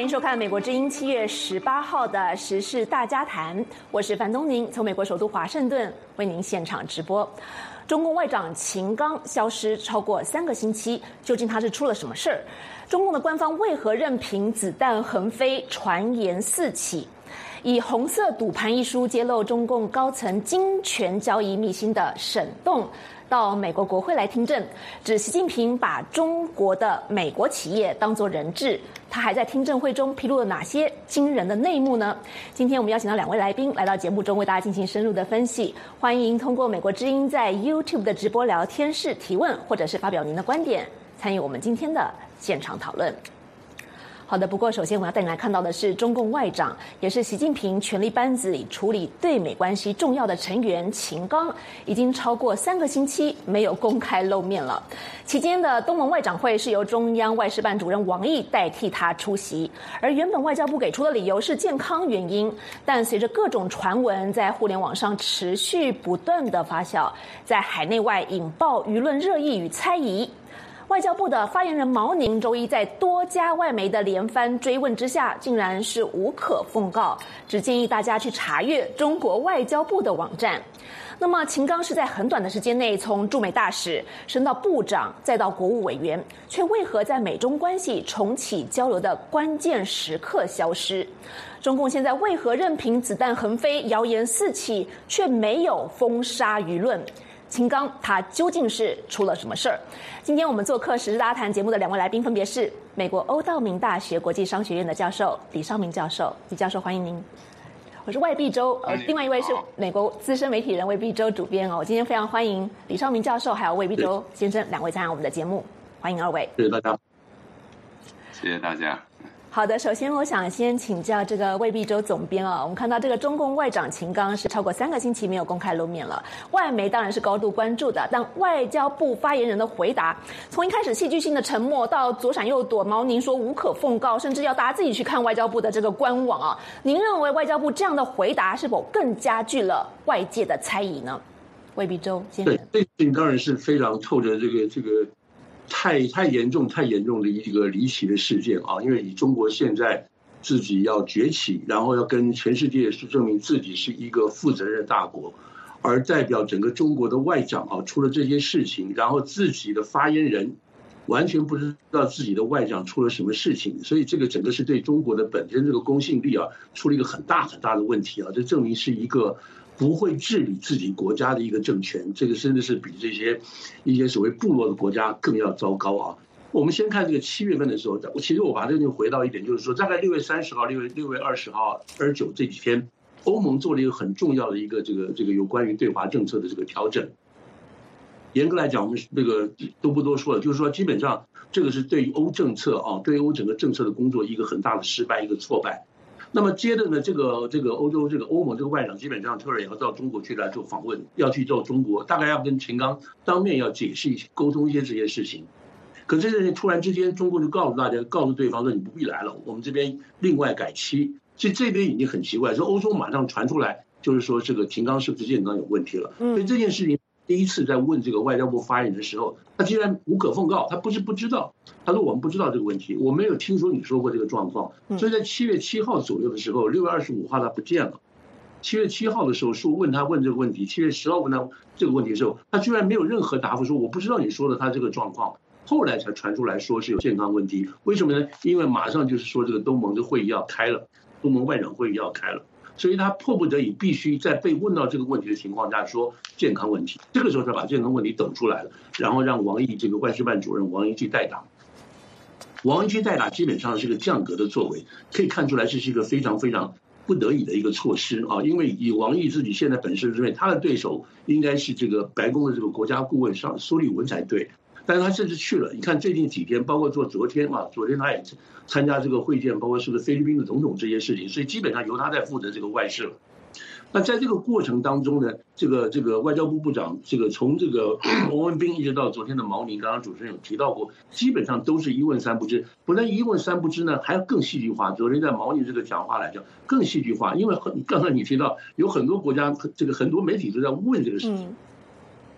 欢迎收看《美国之音》7月18号的时事大家谈，我是樊东宁，从美国首都华盛顿为您现场直播。中共外长秦刚消失超过3个星期，究竟他是出了什么事儿？中共的官方为何任凭子弹横飞，传言四起？以《红色赌盘》一书揭露中共高层金权交易秘辛的沈栋到美国国会来听证，指习近平把中国的美国企业当作人质。他还在听证会中披露了哪些惊人的内幕呢？今天我们邀请到2位来宾来到节目中，为大家进行深入的分析。欢迎通过美国之音在 YouTube 的直播聊天室提问，或者是发表您的观点，参与我们今天的现场讨论。好的，不过首先我要带你来看到的是中共外长，也是习近平权力班子里处理对美关系重要的成员秦刚，已经超过3个星期没有公开露面了。期间的东盟外长会是由中央外事办主任王毅代替他出席，而原本外交部给出的理由是健康原因，但随着各种传闻在互联网上持续不断的发酵，在海内外引爆舆论热议与猜疑。外交部的发言人毛宁周一在多家外媒的连番追问之下，竟然是无可奉告，只建议大家去查阅中国外交部的网站。那么秦刚是在很短的时间内从驻美大使升到部长，再到国务委员，却为何在美中关系重启交流的关键时刻消失？中共现在为何任凭子弹横飞，谣言四起，却没有封杀舆论？秦刚他究竟是出了什么事儿？今天我们做客时事大家谈节目的2位来宾分别是美国欧道明大学国际商学院的教授李绍明教授。李教授，欢迎您。我是魏碧洲，另外一位是美国资深媒体人魏碧洲主编哦。今天非常欢迎李绍明教授还有魏碧洲先生2位参加我们的节目，欢迎2位。 谢谢大家。 谢谢大家。 好的，首先我想先请教这个魏碧洲总编啊，我们看到这个中共外长秦刚是超过3个星期没有公开露面了，外媒当然是高度关注的，但外交部发言人的回答，从一开始戏剧性的沉默到左闪右躲，毛宁说无可奉告，甚至要大家自己去看外交部的这个官网啊，您认为外交部这样的回答是否更加剧了外界的猜疑呢？魏碧洲先生。 对，这当然是非常透着这个。太严重的一个离奇的事件啊！因为以中国现在自己要崛起，然后要跟全世界证明自己是一个负责任的大国，而代表整个中国的外长啊，出了这些事情，然后自己的发言人完全不知道自己的外长出了什么事情，所以这个整个是对中国的本身这个公信力啊，出了一个很大的问题啊！这证明是一个不会治理自己国家的一个政权，这个真的是比这些一些所谓部落的国家更要糟糕啊！我们先看这个7月份的时候，其实我把这个回到一点，就是说，大概6月30号、6月20号、29这几天，欧盟做了一个很重要的一个这个有关于对华政策的这个调整。严格来讲，我们这个都不多说了，就是说，基本上这个是对于欧政策啊，对欧整个政策的工作一个很大的失败，一个挫败。那么接着呢，这个欧洲欧盟这个外长基本上特尔也要到中国去来做访问，要去到中国，大概要跟秦刚当面要解释沟通一些这些事情。可是突然之间，中国就告诉对方说你不必来了，我们这边另外改期。所以这边已经很奇怪，说欧洲马上传出来，就是说这个秦刚是不是健康有问题了？所以这件事情第一次在问这个外交部发言人的时候，他竟然无可奉告，他不是不知道，他说我们不知道这个问题，我没有听说你说过这个状况。所以在7月7号左右的时候，6月25号他不见了。7月7号的时候说问这个问题，7月10号问他这个问题的时候，他居然没有任何答复，说我不知道你说的他这个状况。后来才传出来说是有健康问题，为什么呢？因为马上就是说这个东盟的会议要开了，东盟外长会议要开了。所以他迫不得已必须在被问到这个问题的情况下说健康问题，这个时候才把健康问题抖出来了，然后让王毅这个外事办主任王毅去代打。王毅去代打基本上是个降格的作为，可以看出来这是一个非常非常不得已的一个措施啊！因为以王毅自己现在本身认为，他的对手应该是这个白宫的这个国家顾问苏利文才对。但是他甚至去了，你看最近几天，包括昨天他也参加这个会见，包括是不是菲律宾的总统这些事情，所以基本上由他在负责这个外事了。那在这个过程当中呢，这个外交部部长，从这个王文斌一直到昨天的毛宁，刚刚主持人有提到过，基本上都是一问三不知。不但一问三不知呢，还要更戏剧化。昨天在毛宁这个讲话来讲，更戏剧化，因为刚才你提到有很多国家，很多媒体都在问这个事情。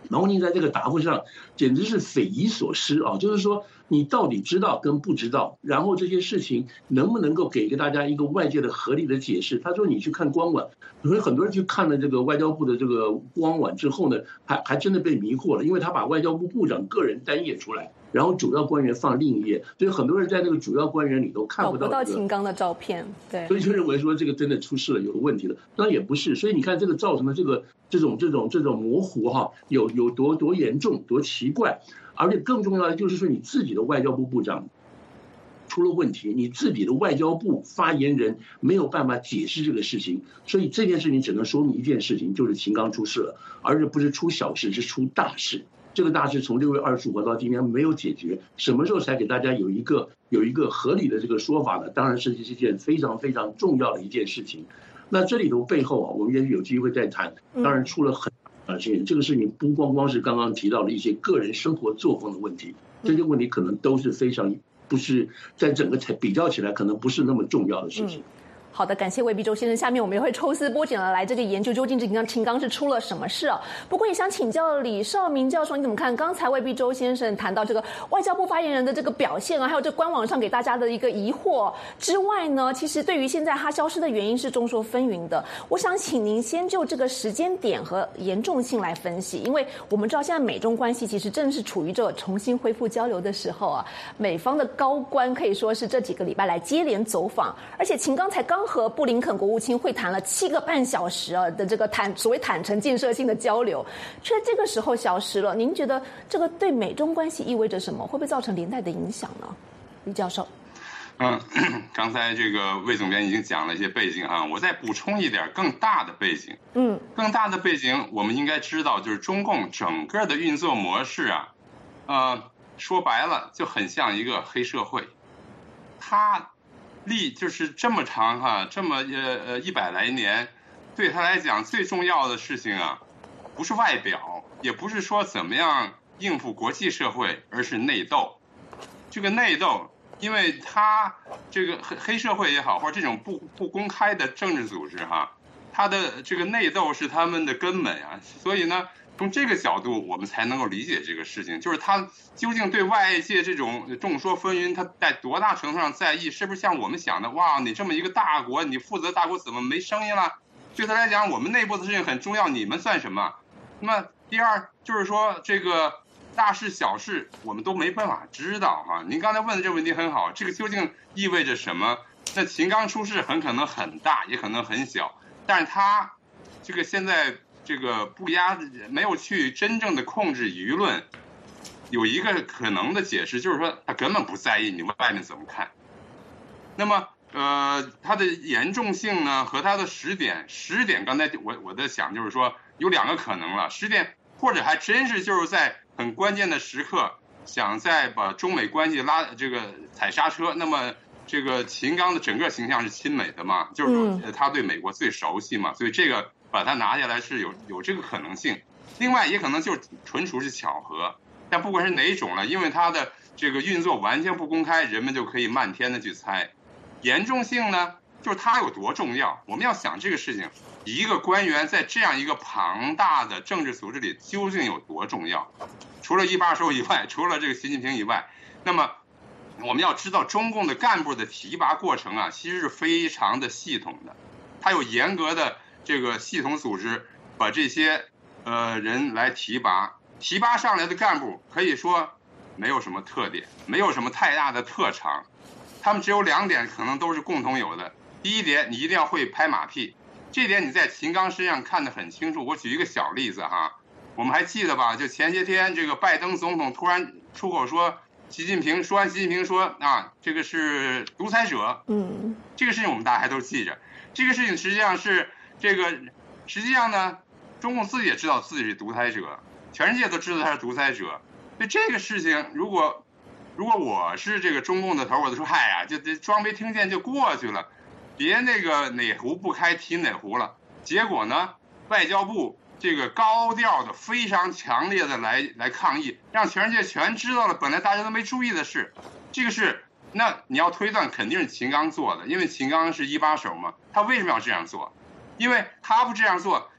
毛宁在这个答复上简直是匪夷所思啊！就是说，你到底知道跟不知道，然后这些事情能不能够给大家一个外界的合理的解释？他说你去看官网，所以很多人去看了这个外交部的这个官网之后呢，还真的被迷惑了，因为他把外交部部长个人单页出来，然后主要官员放另一页，所以很多人在那个主要官员里头看不到秦刚的照片，对， 所以就认为说这个真的出事了，有问题了。当然也不是，所以你看这个造成的这种模糊哈，有多严重，多奇怪，而且更重要的就是说你自己的外交部部长出了问题，你自己的外交部发言人没有办法解释这个事情，所以这件事情只能说明一件事情，就是秦刚出事了，而且不是出小事，是出大事。这个大事从6月25号到今天没有解决，什么时候才给大家有一个合理的这个说法呢？当然是一件非常非常重要的一件事情。那这里头背后啊，我们也许有机会再谈。当然出了很大的事情，这个事情不光光是刚刚提到的一些个人生活作风的问题，这些问题可能都是非常不是在整个比较起来可能不是那么重要的事情。 好的，感谢魏必洲先生。下面我们也会抽丝剥茧的来这个研究究竟秦刚是出了什么事啊？不过也想请教李绍明教授，你怎么看刚才魏必洲先生谈到这个外交部发言人的这个表现啊，还有这官网上给大家的一个疑惑之外呢，其实对于现在他消失的原因是众说纷纭的。我想请您先就这个时间点和严重性来分析，因为我们知道现在美中关系其实正是处于这重新恢复交流的时候啊，美方的高官可以说是这几个礼拜来接连走访，而且秦刚才刚和布林肯国务卿会谈了7个半小时啊的这个所谓坦诚建设性的交流，却这个时候消失了。您觉得这个对美中关系意味着什么？会不会造成连带的影响呢？李教授。 刚才这个魏总编已经讲了一些背景啊，我再补充一点更大的背景。更大的背景我们应该知道，就是中共整个的运作模式啊，说白了就很像一个黑社会，它就是这么长哈，这么100来年，对他来讲最重要的事情啊，不是外表，也不是说怎么样应付国际社会，而是内斗。这个内斗，因为他这个黑社会也好，或者这种不公开的政治组织哈，他的这个内斗是他们的根本啊，所以呢。从这个角度，我们才能够理解这个事情，就是他究竟对外界这种众说纷纭，他在多大程度上在意？是不是像我们想的，哇，你这么一个大国，你负责大国怎么没声音了？对他来讲，我们内部的事情很重要，你们算什么？那么第二就是说，这个大事小事我们都没办法知道哈。您刚才问的这个问题很好，这个究竟意味着什么？那秦刚出事很可能很大，也可能很小，但是他这个现在。这个没有去真正的控制舆论，有一个可能的解释，就是说他根本不在意你们外面怎么看。那么它的严重性呢和它的时点，刚才我在想就是说有2个可能了，时点或者还真是就是在很关键的时刻想再把中美关系踩刹车。那么这个秦刚的整个形象是亲美的嘛，就是他对美国最熟悉嘛，所以这个。把它拿下来是有这个可能性，另外也可能就是纯属是巧合，但不管是哪种了，因为它的这个运作完全不公开，人们就可以漫天的去猜。严重性呢，就是它有多重要。我们要想这个事情，一个官员在这样一个庞大的政治组织里究竟有多重要？除了一把手以外，除了这个习近平以外，那么我们要知道中共的干部的提拔过程啊，其实是非常的系统的，它有严格的。这个系统组织把这些人来提拔上来的干部可以说没有什么特点，没有什么太大的特长，他们只有2点可能都是共同有的。第一点，你一定要会拍马屁，这点你在秦刚身上看得很清楚。我举一个小例子哈，我们还记得吧？就前些天这个拜登总统突然出口说习近平说啊，这个是独裁者。这个事情我们大家还都记着。这个事情实际上是。实际上呢，中共自己也知道自己是独裁者，全世界都知道他是独裁者。所以这个事情，如果我是这个中共的头，我就说，嗨呀，就装没听见就过去了，别那个哪壶不开提哪壶了。结果呢，外交部这个高调的、非常强烈的来抗议，让全世界全知道了，本来大家都没注意的事，这个是。那你要推断肯定是秦刚做的，因为秦刚是一把手嘛，他为什么要这样做？因为他不这样做，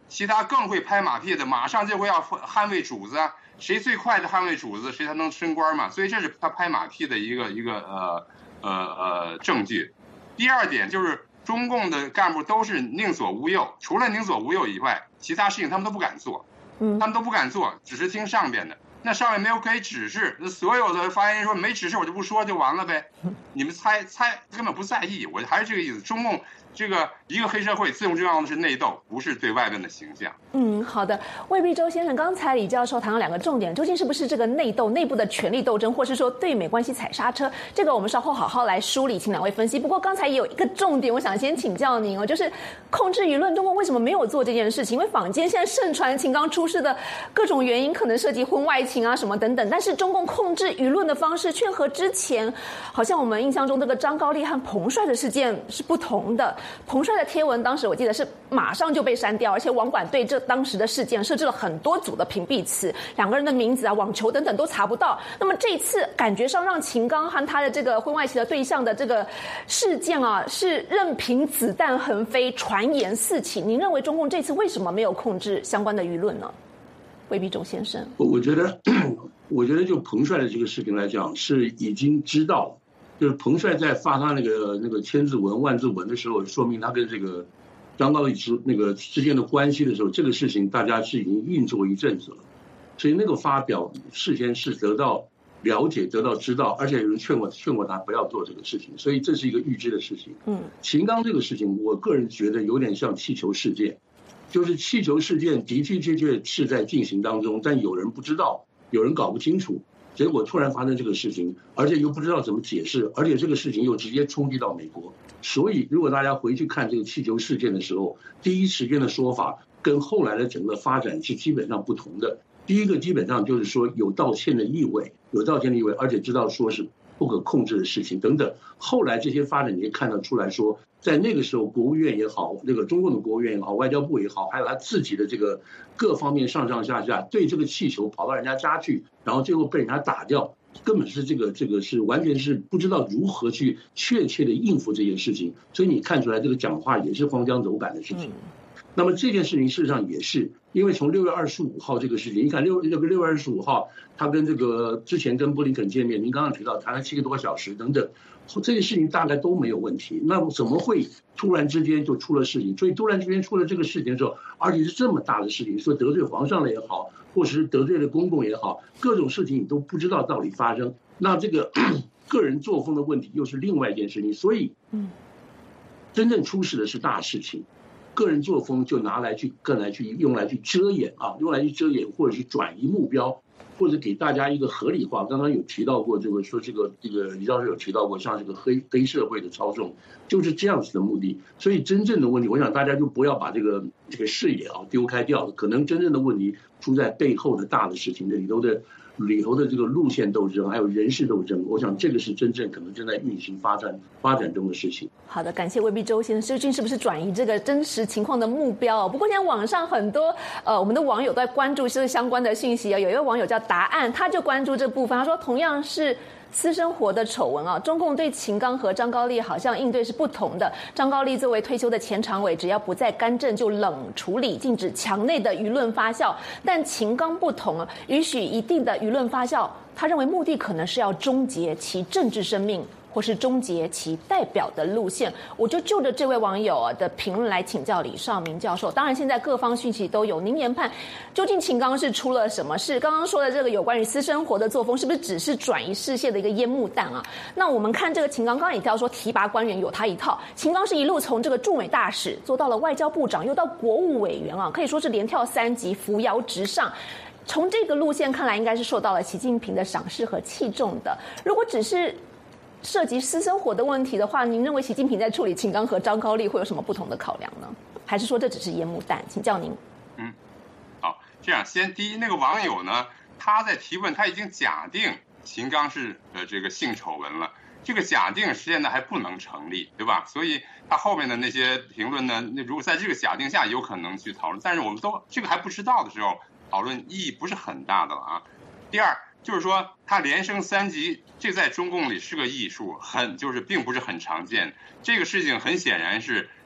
其他更会拍马屁的马上就会要捍卫主子啊，谁最快的捍卫主子，谁才能升官嘛。所以这是他拍马屁的一个证据。第二点就是中共的干部都是宁左无右，除了宁左无右以外，其他事情他们都不敢做，他们都不敢做，只是听上边的。那上面没有给指示，那所有的发言人说没指示我就不说就完了呗，你们猜根本不在意，我还是这个意思。中共这个一个黑社会最重要的是内斗，不是对外面的形象。 好的，魏必周先生，刚才李教授谈了2个重点，究竟是不是这个内斗内部的权力斗争，或是说对美关系踩刹车？这个我们稍后好好来梳理，请2位分析。不过刚才也有一个重点，我想先请教您哦，就是控制舆论，中共为什么没有做这件事情？因为坊间现在盛传秦刚出事的各种原因，可能涉及婚外情啊什么等等，但是中共控制舆论的方式却和之前好像我们印象中这个张高丽和彭帅的事件是不同的。彭帅的贴文当时我记得是马上就被删掉，而且网管对这当时的事件设置了很多组的屏蔽词，2个人的名字啊、网球等等都查不到。那么这一次感觉上让秦刚和他的这个婚外情的对象的这个事件啊，是任凭子弹横飞，传言四起。您认为中共这次为什么没有控制相关的舆论呢？魏必周先生， 我觉得就彭帅的这个事情来讲，是已经知道，就是彭帅在发他那个千字文、万字文的时候，说明他跟这个张高丽之间的关系的时候，这个事情大家是已经运作一阵子了，所以那个发表事先是得到了解、得到知道，而且有人劝过他不要做这个事情，所以这是一个预知的事情。秦刚这个事情，我个人觉得有点像气球事件。就是气球事件的确是在进行当中，但有人不知道，有人搞不清楚，结果突然发生这个事情，而且又不知道怎么解释，而且这个事情又直接冲击到美国。所以如果大家回去看这个气球事件的时候，第一时间的说法跟后来的整个发展是基本上不同的。第一个基本上就是说有道歉的意味，而且知道说是不可控制的事情等等。后来这些发展你可以看得出来说，在那个时候，国务院也好，这个中共的国务院也好，外交部也好，还有他自己的这个各方面上下对这个气球跑到人家家去，然后最后被人家打掉，根本是这个是完全是不知道如何去确切的应付这件事情，所以你看出来这个讲话也是荒腔走板的事情。那么这件事情事实上也是，因为从6月25号这个事情，你看6月25号，他跟这个之前跟布林肯见面，您刚刚提到谈了7个多小时等等，这些事情大概都没有问题。那么怎么会突然之间就出了事情？所以突然之间出了这个事情的时候，而且是这么大的事情，说得罪皇上了也好，或是得罪了公共也好，各种事情你都不知道到底发生。那这个个人作风的问题又是另外一件事情。所以，真正出事的是大事情。个人作风就用来去遮掩或者是转移目标，或者给大家一个合理化。刚刚有提到过这个李教授有提到过，像这个黑社会的操纵，就是这样子的目的。所以真正的问题，我想大家就不要把这个视野丢开掉，可能真正的问题出在背后的大的事情，这里头的这个路线斗争，还有人事斗争，我想这个是真正可能正在运行发展中的事情。 好的，感谢魏必周先生。究竟是不是转移这个真实情况的目标？不过现在网上很多我们的网友都在关注这相关的讯息啊。有一位网友叫答案，他就关注这部分，他说同样是私生活的丑闻啊，中共对秦刚和张高丽好像应对是不同的。张高丽作为退休的前常委，只要不在干政就冷处理，禁止墙内的舆论发酵。但秦刚不同啊，允许一定的舆论发酵，他认为目的可能是要终结其政治生命，或是终结其代表的路线。我就着这位网友的评论来请教李绍明教授。当然现在各方讯息都有，您研判究竟秦刚是出了什么事？刚刚说的这个有关于私生活的作风，是不是只是转移视线的一个烟幕弹啊？那我们看这个秦刚，刚刚也提到说提拔官员有他一套，秦刚是一路从这个驻美大使做到了外交部长，又到国务委员啊，可以说是连跳3级，扶摇直上。从这个路线看来，应该是受到了习近平的赏识和器重的。如果只是涉及私生活的问题的话，您认为习近平在处理秦刚和张高丽会有什么不同的考量呢？还是说这只是烟幕弹？请教您。 好，这样第一，那个网友呢，他在提问，他已经假定秦刚是这个性丑闻了，这个假定现在还不能成立，对吧？所以他后面的那些评论呢，那如果在这个假定下有可能去讨论，但是我们都这个还不知道的时候，讨论意义不是很大的了啊。第二，就是说他连升3级，这在中共里是个艺术，就是并不是很常见。这个事情很显然是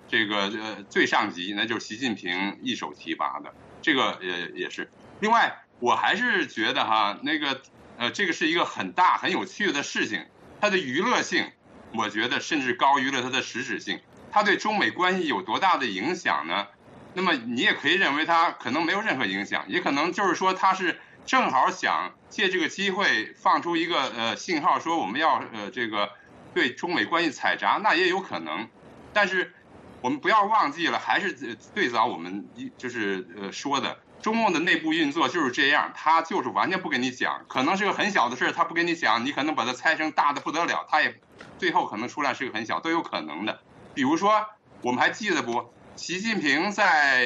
这个最上级，那就是习近平一手提拔的，这个也是。另外，我还是觉得哈，这个是一个很大很有趣的事情，它的娱乐性，我觉得甚至高于了它的实质性。它对中美关系有多大的影响呢？那么你也可以认为它可能没有任何影响，也可能就是说它是正好想借这个机会放出一个信号，说我们要这个对中美关系采闸，那也有可能。但是我们不要忘记了，还是最早我们就是说的，中共的内部运作就是这样，他就是完全不跟你讲，可能是个很小的事他不跟你讲，你可能把它猜成大的不得了，他也最后可能出来是个很小，都有可能的。比如说我们还记得不，习近平在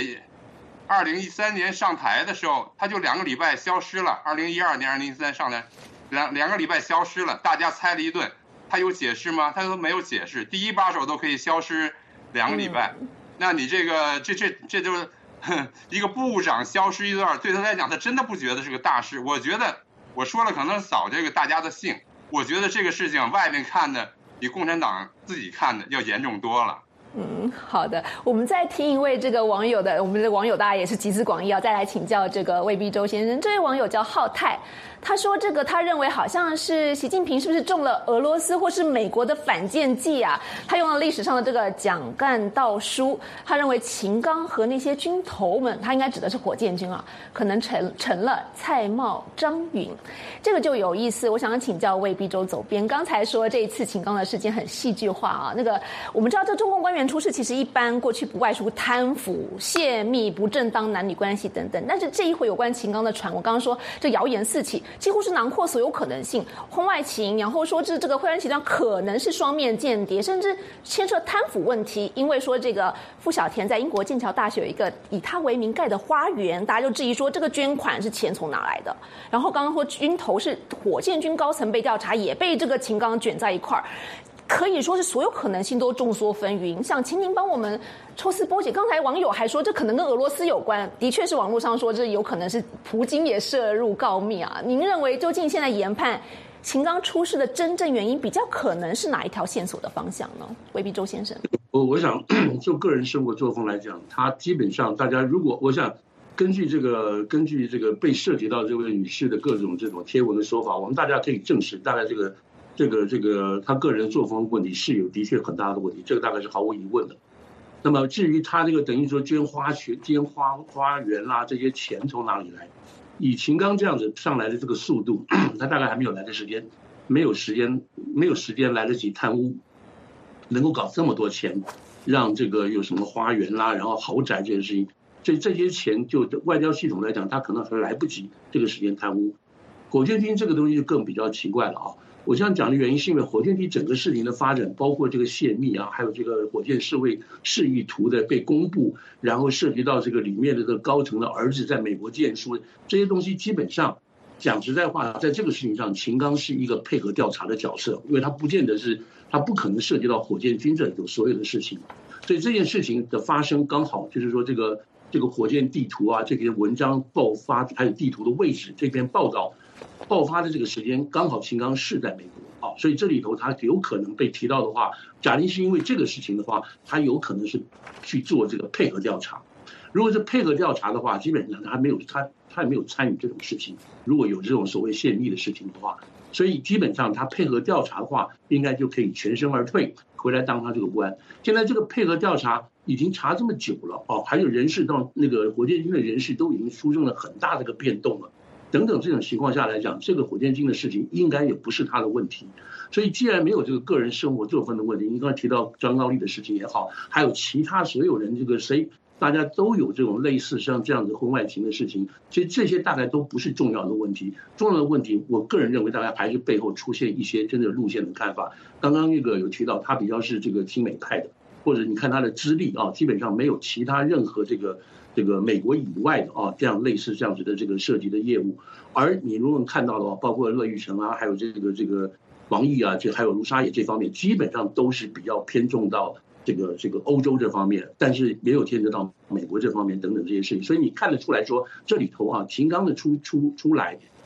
2013年上台的时候，他就2个礼拜消失了，2012年2013上台两个礼拜消失了，大家猜了一顿，他有解释吗？他都没有解释，第一把手都可以消失2个礼拜，那你这就是一个部长消失一段，对他来讲他真的不觉得是个大事。我觉得我说了可能扫这个大家的兴，我觉得这个事情外面看的比共产党自己看的要严重多了。 好的，我们再听一位这个网友的，我们的网友大家也是集思广益，要再来请教这个魏必洲先生。这位网友叫浩泰，他说他认为好像是习近平是不是中了俄罗斯或是美国的反间计啊？他用了历史上的这个蒋干道书，他认为秦刚和那些军头们，他应该指的是火箭军啊，可能成了蔡瑁、张允。这个就有意思，我想要请教魏必洲走边。刚才说这一次秦刚的事件很戏剧化啊，我们知道这中共官员出事，其实一般过去不外乎贪腐、泄密、不正当男女关系等等，但是这一回有关秦刚的传，我刚刚说这谣言四起，几乎是囊括所有可能性，婚外情，然后说这个惠安集团可能是双面间谍，甚至牵涉贪腐问题。因为说这个傅小田在英国剑桥大学有一个以他为名盖的花园，大家就质疑说这个捐款是钱从哪来的。然后刚刚说军头是火箭军高层被调查，也被这个秦刚卷在一块儿。可以说是所有可能性都众说纷纭，想请您帮我们抽丝剥茧。刚才网友还说这可能跟俄罗斯有关，的确是网络上说这有可能是普京也涉入告密啊。您认为究竟现在研判秦刚出事的真正原因，比较可能是哪一条线索的方向呢？魏必洲先生， 我想就个人生活作风来讲，他基本上大家如果我想根据这个被涉及到这位女士的各种这种贴文的说法，我们大家可以证实大概这个他个人作风问题是有的确很大的问题，这个大概是毫无疑问的。那么至于他这个等于说捐花园啦，这些钱从哪里来？以秦刚这样子上来的这个速度，他大概还没有来的时间，没有时间来得及贪污，能够搞这么多钱，让这个有什么花园啦，然后豪宅这件事情，这些钱就外交系统来讲，他可能还来不及这个时间贪污。火箭军这个东西就更比较奇怪了啊。我这样讲的原因是因为火箭军整个事情的发展，包括这个泄密啊，还有这个火箭示意图的被公布，然后涉及到这个里面的这个高层的儿子在美国念书，这些东西基本上讲实在话，在这个事情上，秦刚是一个配合调查的角色，因为他不可能涉及到火箭军这有所有的事情，所以这件事情的发生刚好就是说这个火箭地图啊，这篇文章爆发还有地图的位置，这篇报道爆发的这个时间刚好秦刚是在美国啊，所以这里头他有可能被提到的话，假定是因为这个事情的话，他有可能是去做这个配合调查。如果是配合调查的话，基本上他也没有参与这种事情。如果有这种所谓泄密的事情的话，所以基本上他配合调查的话，应该就可以全身而退，回来当他这个官。现在这个配合调查已经查这么久了哦，还有人事到那个火箭军的人事都已经出现了很大的一个变动了。等等这种情况下来讲，这个火箭军的事情应该也不是他的问题，所以既然没有这个个人生活作风的问题，你刚才提到张高丽的事情也好，还有其他所有人大家都有这种类似像这样子婚外情的事情，其实这些大概都不是重要的问题。重要的问题，我个人认为大概还是背后出现一些真的路线的看法。刚刚那个有提到他比较是这个亲美派的，或者你看他的资历啊，基本上没有其他任何这个美国以外的啊这样类似这样子的这个涉及的业务。而你如果看到的话，包括乐玉成啊，还有这个王毅啊，还有卢沙野这方面，基本上都是比较偏重到这个欧洲这方面，但是也有牵扯到美国这方面等等这些事情。所以你看得出来说，这里头啊，秦刚的出来，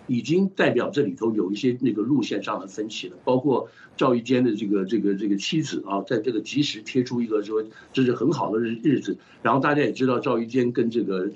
已经代表这里头有一些那个路线上的分歧了。包括赵一坚的这个妻子啊，在这个及时贴出一个说这是很好的日子，然后大家也知道赵一坚跟这个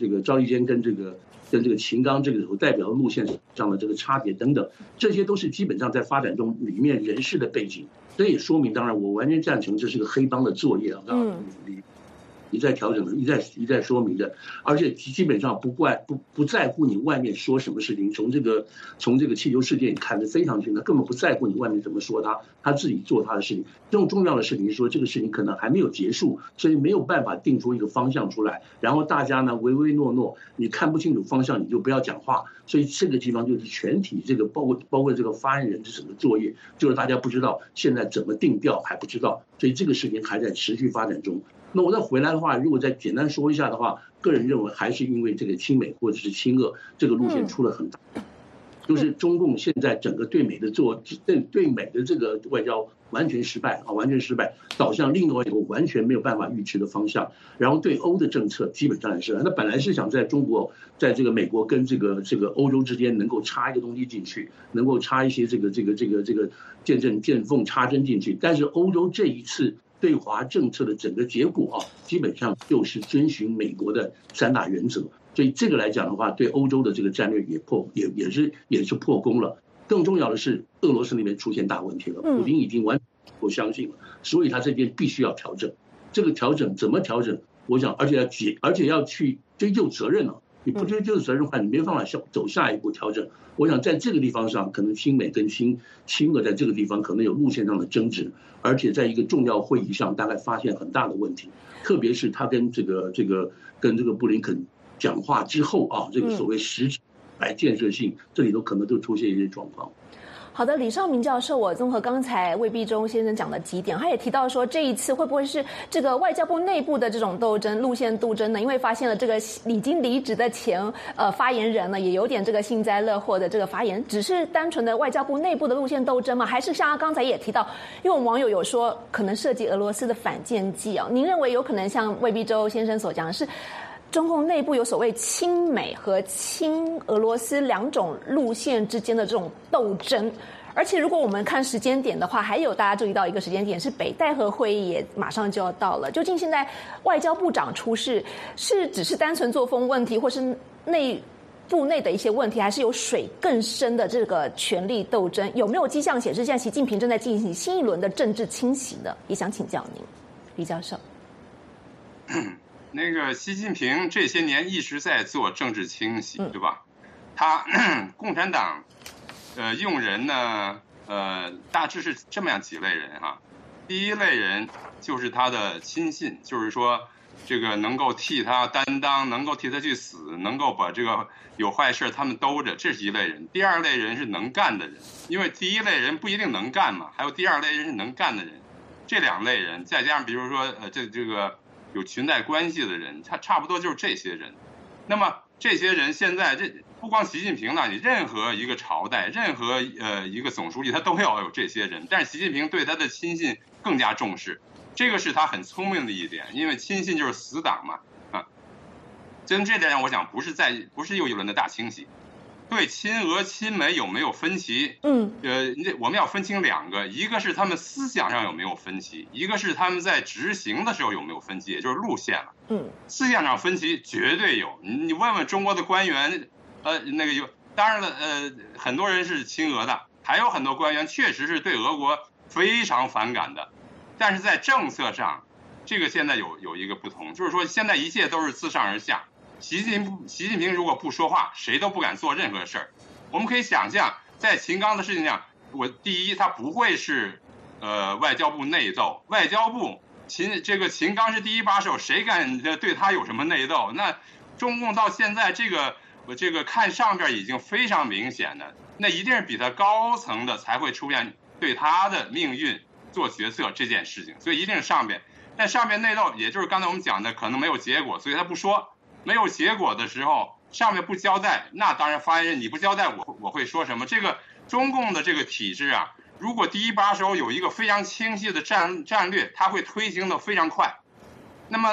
秦刚这个时候代表路线上的这个差别等等，这些都是基本上在发展中里面人事的背景。这也说明，当然我完全赞成这是个黑帮的作业啊，一再调整的，一再说明的，而且基本上不在乎你外面说什么事情。从这个气球事件也看得非常清，他根本不在乎你外面怎么说他自己做他的事情。更重要的事情是说，这个事情可能还没有结束，所以没有办法定出一个方向出来。然后大家呢唯唯诺诺，你看不清楚方向你就不要讲话。所以这个地方就是全体这个包括这个发言人这整个作业，就是大家不知道现在怎么定调还不知道，所以这个事情还在持续发展中。那我再回来的话，如果再简单说一下的话，个人认为还是因为这个亲美或者是亲俄这个路线出了很大，就是中共现在整个对美的这个外交完全失败，导向另外一个完全没有办法预知的方向。然后对欧的政策基本上也是，那本来是想在中国，在这个美国跟这个欧洲之间能够插一个东西进去，能够插一些这个见缝插针进去，但是欧洲这一次对华政策的整个结果基本上就是遵循美国的3大原则，所以这个来讲的话，对欧洲的这个战略也是破功了。更重要的是，俄罗斯那边出现大问题了，普京已经完全不相信了，所以他这边必须要调整。这个调整怎么调整？我想，而且要去追究责任了。你不追究责任的话，你没办法走下一步调整。我想在这个地方上，可能亲美跟亲俄在这个地方可能有路线上的争执，而且在一个重要会议上，大概发现很大的问题。特别是他跟这个布林肯讲话之后这个所谓实质来建设性，这里头可能都出现一些状况。 好的，李绍明教授，我综合刚才魏必忠先生讲的几点，他也提到说，这一次会不会是这个外交部内部的这种斗争、路线斗争呢？因为发现了这个已经离职的前发言人呢，也有点这个幸灾乐祸的这个发言，只是单纯的外交部内部的路线斗争吗？还是像他刚才也提到，因为我们网友有说可能涉及俄罗斯的反间计啊？您认为有可能像魏必忠先生所讲的是？中共内部有所谓亲美和亲俄罗斯2种路线之间的这种斗争，而且如果我们看时间点的话，还有大家注意到一个时间点是北戴河会议也马上就要到了。究竟现在外交部长出事是只是单纯作风问题，或是部内的一些问题，还是有水更深的这个权力斗争？有没有迹象显示现在习近平正在进行新一轮的政治清洗呢？也想请教您，李教授。 那个习近平这些年一直在做政治清洗，对吧？他共产党用人呢大致是这么样几类人哈。第一类人就是他的亲信，就是说这个能够替他担当，能够替他去死，能够把这个有坏事他们兜着，这是一类人。第二类人是能干的人，因为第一类人不一定能干嘛，还有第二类人是能干的人。这2类人再加上比如说这个有裙带关系的人，他差不多就是这些人。那么这些人现在这不光习近平呢，你任何一个朝代，任何一个总书记，他都要有这些人。但是习近平对他的亲信更加重视，这个是他很聪明的一点，因为亲信就是死党嘛真这点我想不是又一轮的大清洗。对亲俄亲美有没有分歧？我们要分清2个，一个是他们思想上有没有分歧，一个是他们在执行的时候有没有分歧，也就是路线了。思想上分歧绝对有，你问问中国的官员，那个有，当然了，很多人是亲俄的，还有很多官员确实是对俄国非常反感的，但是在政策上，这个现在有一个不同，就是说现在一切都是自上而下。习近平如果不说话，谁都不敢做任何事儿。我们可以想象，在秦刚的事情上，第一，他不会是外交部内斗，外交部秦刚是第一把手，谁敢对他有什么内斗？那中共到现在这个看上边已经非常明显的，那一定是比他高层的才会出现对他的命运做决策这件事情，所以一定是上边。但上边内斗，也就是刚才我们讲的，可能没有结果，所以他不说。没有结果的时候，上面不交代，那当然发言人你不交代，我会说什么？这个中共的这个体制啊，如果第一把手有一个非常清晰的战略，他会推行的非常快。那么呢，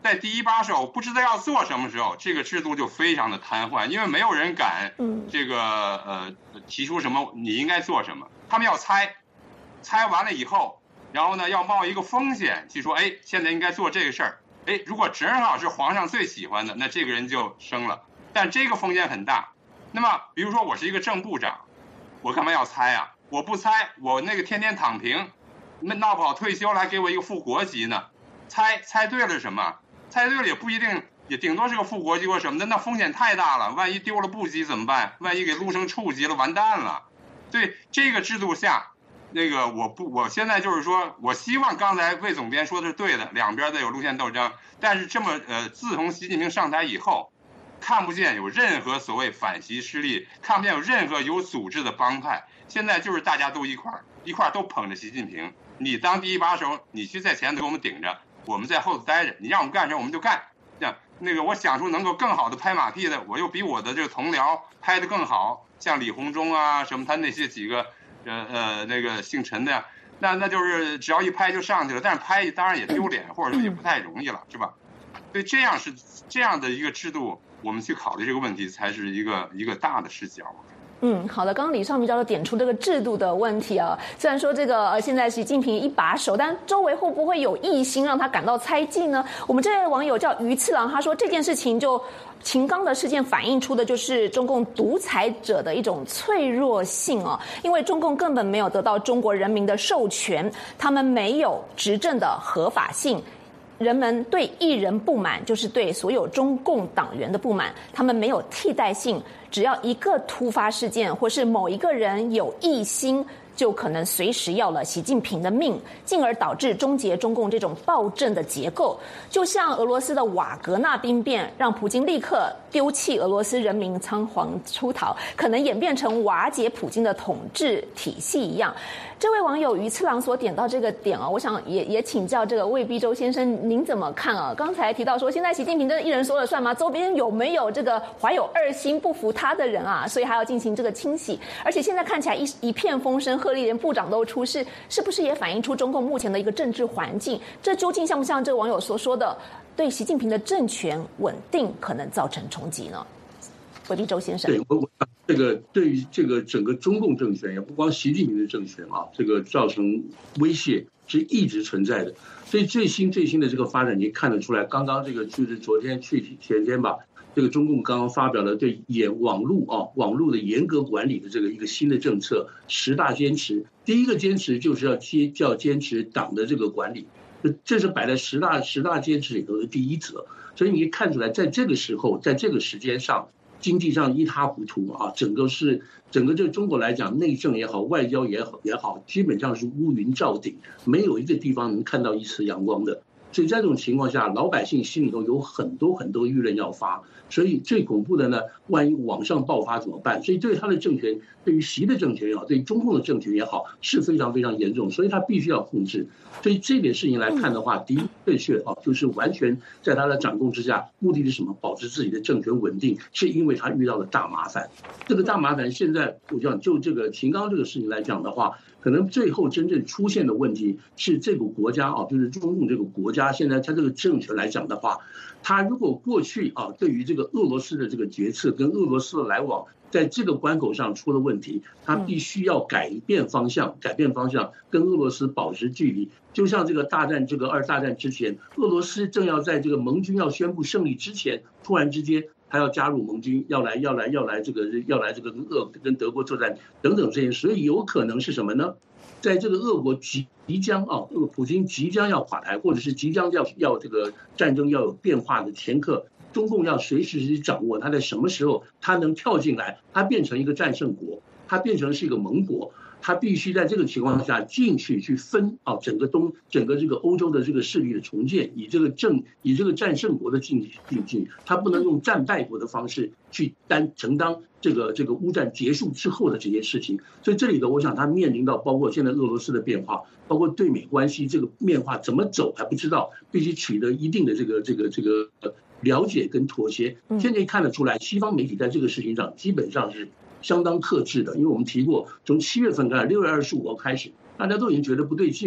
在第一把手不知道要做什么时候，这个制度就非常的瘫痪，因为没有人敢这个提出什么你应该做什么，他们要猜完了以后，然后呢要冒一个风险去说，哎，现在应该做这个事儿，哎，如果正好是皇上最喜欢的，那这个人就升了，但这个风险很大。那么比如说我是一个正部长，我干嘛要猜啊？我不猜，我那个天天躺平，那闹不好退休了还给我一个副国级呢。猜对了是什么？猜对了也不一定，也顶多是个副国级或什么的，那风险太大了，万一丢了部级怎么办？万一给录成处级了，完蛋了。对这个制度下，那个我现在就是说，我希望刚才魏总编说的是对的，两边的有路线斗争，但是这么自从习近平上台以后，看不见有任何所谓反习势力，看不见有任何有组织的帮派，现在就是大家都一块都捧着习近平，你当第一把手，你去在前头给我们顶着，我们在后头待着，你让我们干什么我们就干。像那个我想出能够更好的拍马屁的，我又比我的这个同僚拍得更好，像李鸿忠啊什么，他那些几个那个姓陈的，那就是只要一拍就上去了，但是拍当然也丢脸，或者说也不太容易了，是吧？所以这样的一个制度，我们去考虑这个问题，才是一个大的视角。 好的，刚刚李尚明教授点出这个制度的问题啊，虽然说这个现在习近平一把手，但周围会不会有异心让他感到猜忌呢？我们这位网友叫鱼次郎，他说这件事情就秦刚的事件反映出的就是中共独裁者的一种脆弱性哦，因为中共根本没有得到中国人民的授权，他们没有执政的合法性。人们对一人不满，就是对所有中共党员的不满，他们没有替代性，只要一个突发事件或是某一个人有异心，就可能随时要了习近平的命，进而导致终结中共这种暴政的结构。就像俄罗斯的瓦格纳兵变，让普京立刻丢弃俄罗斯人民仓皇出逃，可能演变成瓦解普京的统治体系一样。这位网友鱼次郎所点到这个点啊，我想也请教这个魏必周先生，您怎么看啊？刚才提到说，现在习近平真的一人说了算吗？周边有没有这个怀有二心不服他的人啊？所以还要进行这个清洗，而且现在看起来一片风声鹤唳，连部长都出事，是不是也反映出中共目前的一个政治环境？这究竟像不像这个网友所说的，对习近平的政权稳定可能造成冲击呢？魏必周先生， 这个对于这个整个中共政权，也不光习近平的政权啊，这个造成威胁是一直存在的。所以最新的这个发展，你看得出来。刚刚这个就是昨天前天吧，这个中共刚刚发表了对网络的严格管理的这个一个新的政策，10大坚持。第一个坚持就是要坚持党的这个管理，这是摆在十大坚持里头的第一则。所以你可以看出来，在这个时候，在这个时间上，经济上一塌糊涂啊，整个这中国来讲，内政也好，外交也好，基本上是乌云罩顶，没有一个地方能看到一丝阳光的。所以在这种情况下，老百姓心里头有很多舆论要发。所以最恐怖的呢，万一网上爆发怎么办？所以对他的政权，对于习的政权也好，对于中共的政权也好，是非常非常严重。所以他必须要控制。所以这点事情来看的话，的确就是完全在他的掌控之下。目的是什么？保持自己的政权稳定，是因为他遇到了大麻烦。这个大麻烦现在我讲，就这个秦刚这个事情来讲的话，可能最后真正出现的问题是这个国家就是中共这个国家，现在他这个政权来讲的话，他如果过去对于这个俄罗斯的这个决策跟俄罗斯的来往，在这个关口上出了问题，他必须要改变方向，跟俄罗斯保持距离。就像这个二大战之前，俄罗斯正要在这个盟军要宣布胜利之前，突然之间他要加入盟军，要来这个跟德国作战等等这些，所以有可能是什么呢？在这个俄国即将普京即将要垮台，或者是即将要这个战争要有变化的前刻，中共要随时去掌握他在什么时候他能跳进来，他变成一个战胜国，他变成是一个盟国。他必须在这个情况下进去分整个这个欧洲的这个势力的重建，以这个战胜国的进进，他不能用战败国的方式去承担这个乌战结束之后的这些事情。所以这里的我想他面临到包括现在俄罗斯的变化，包括对美关系这个变化怎么走还不知道，必须取得一定的这个了解跟妥协。现在看得出来，西方媒体在这个事情上基本上是相当克制的，因为我们提过，从7月份开始，6月25号开始，大家都已经觉得不对劲了。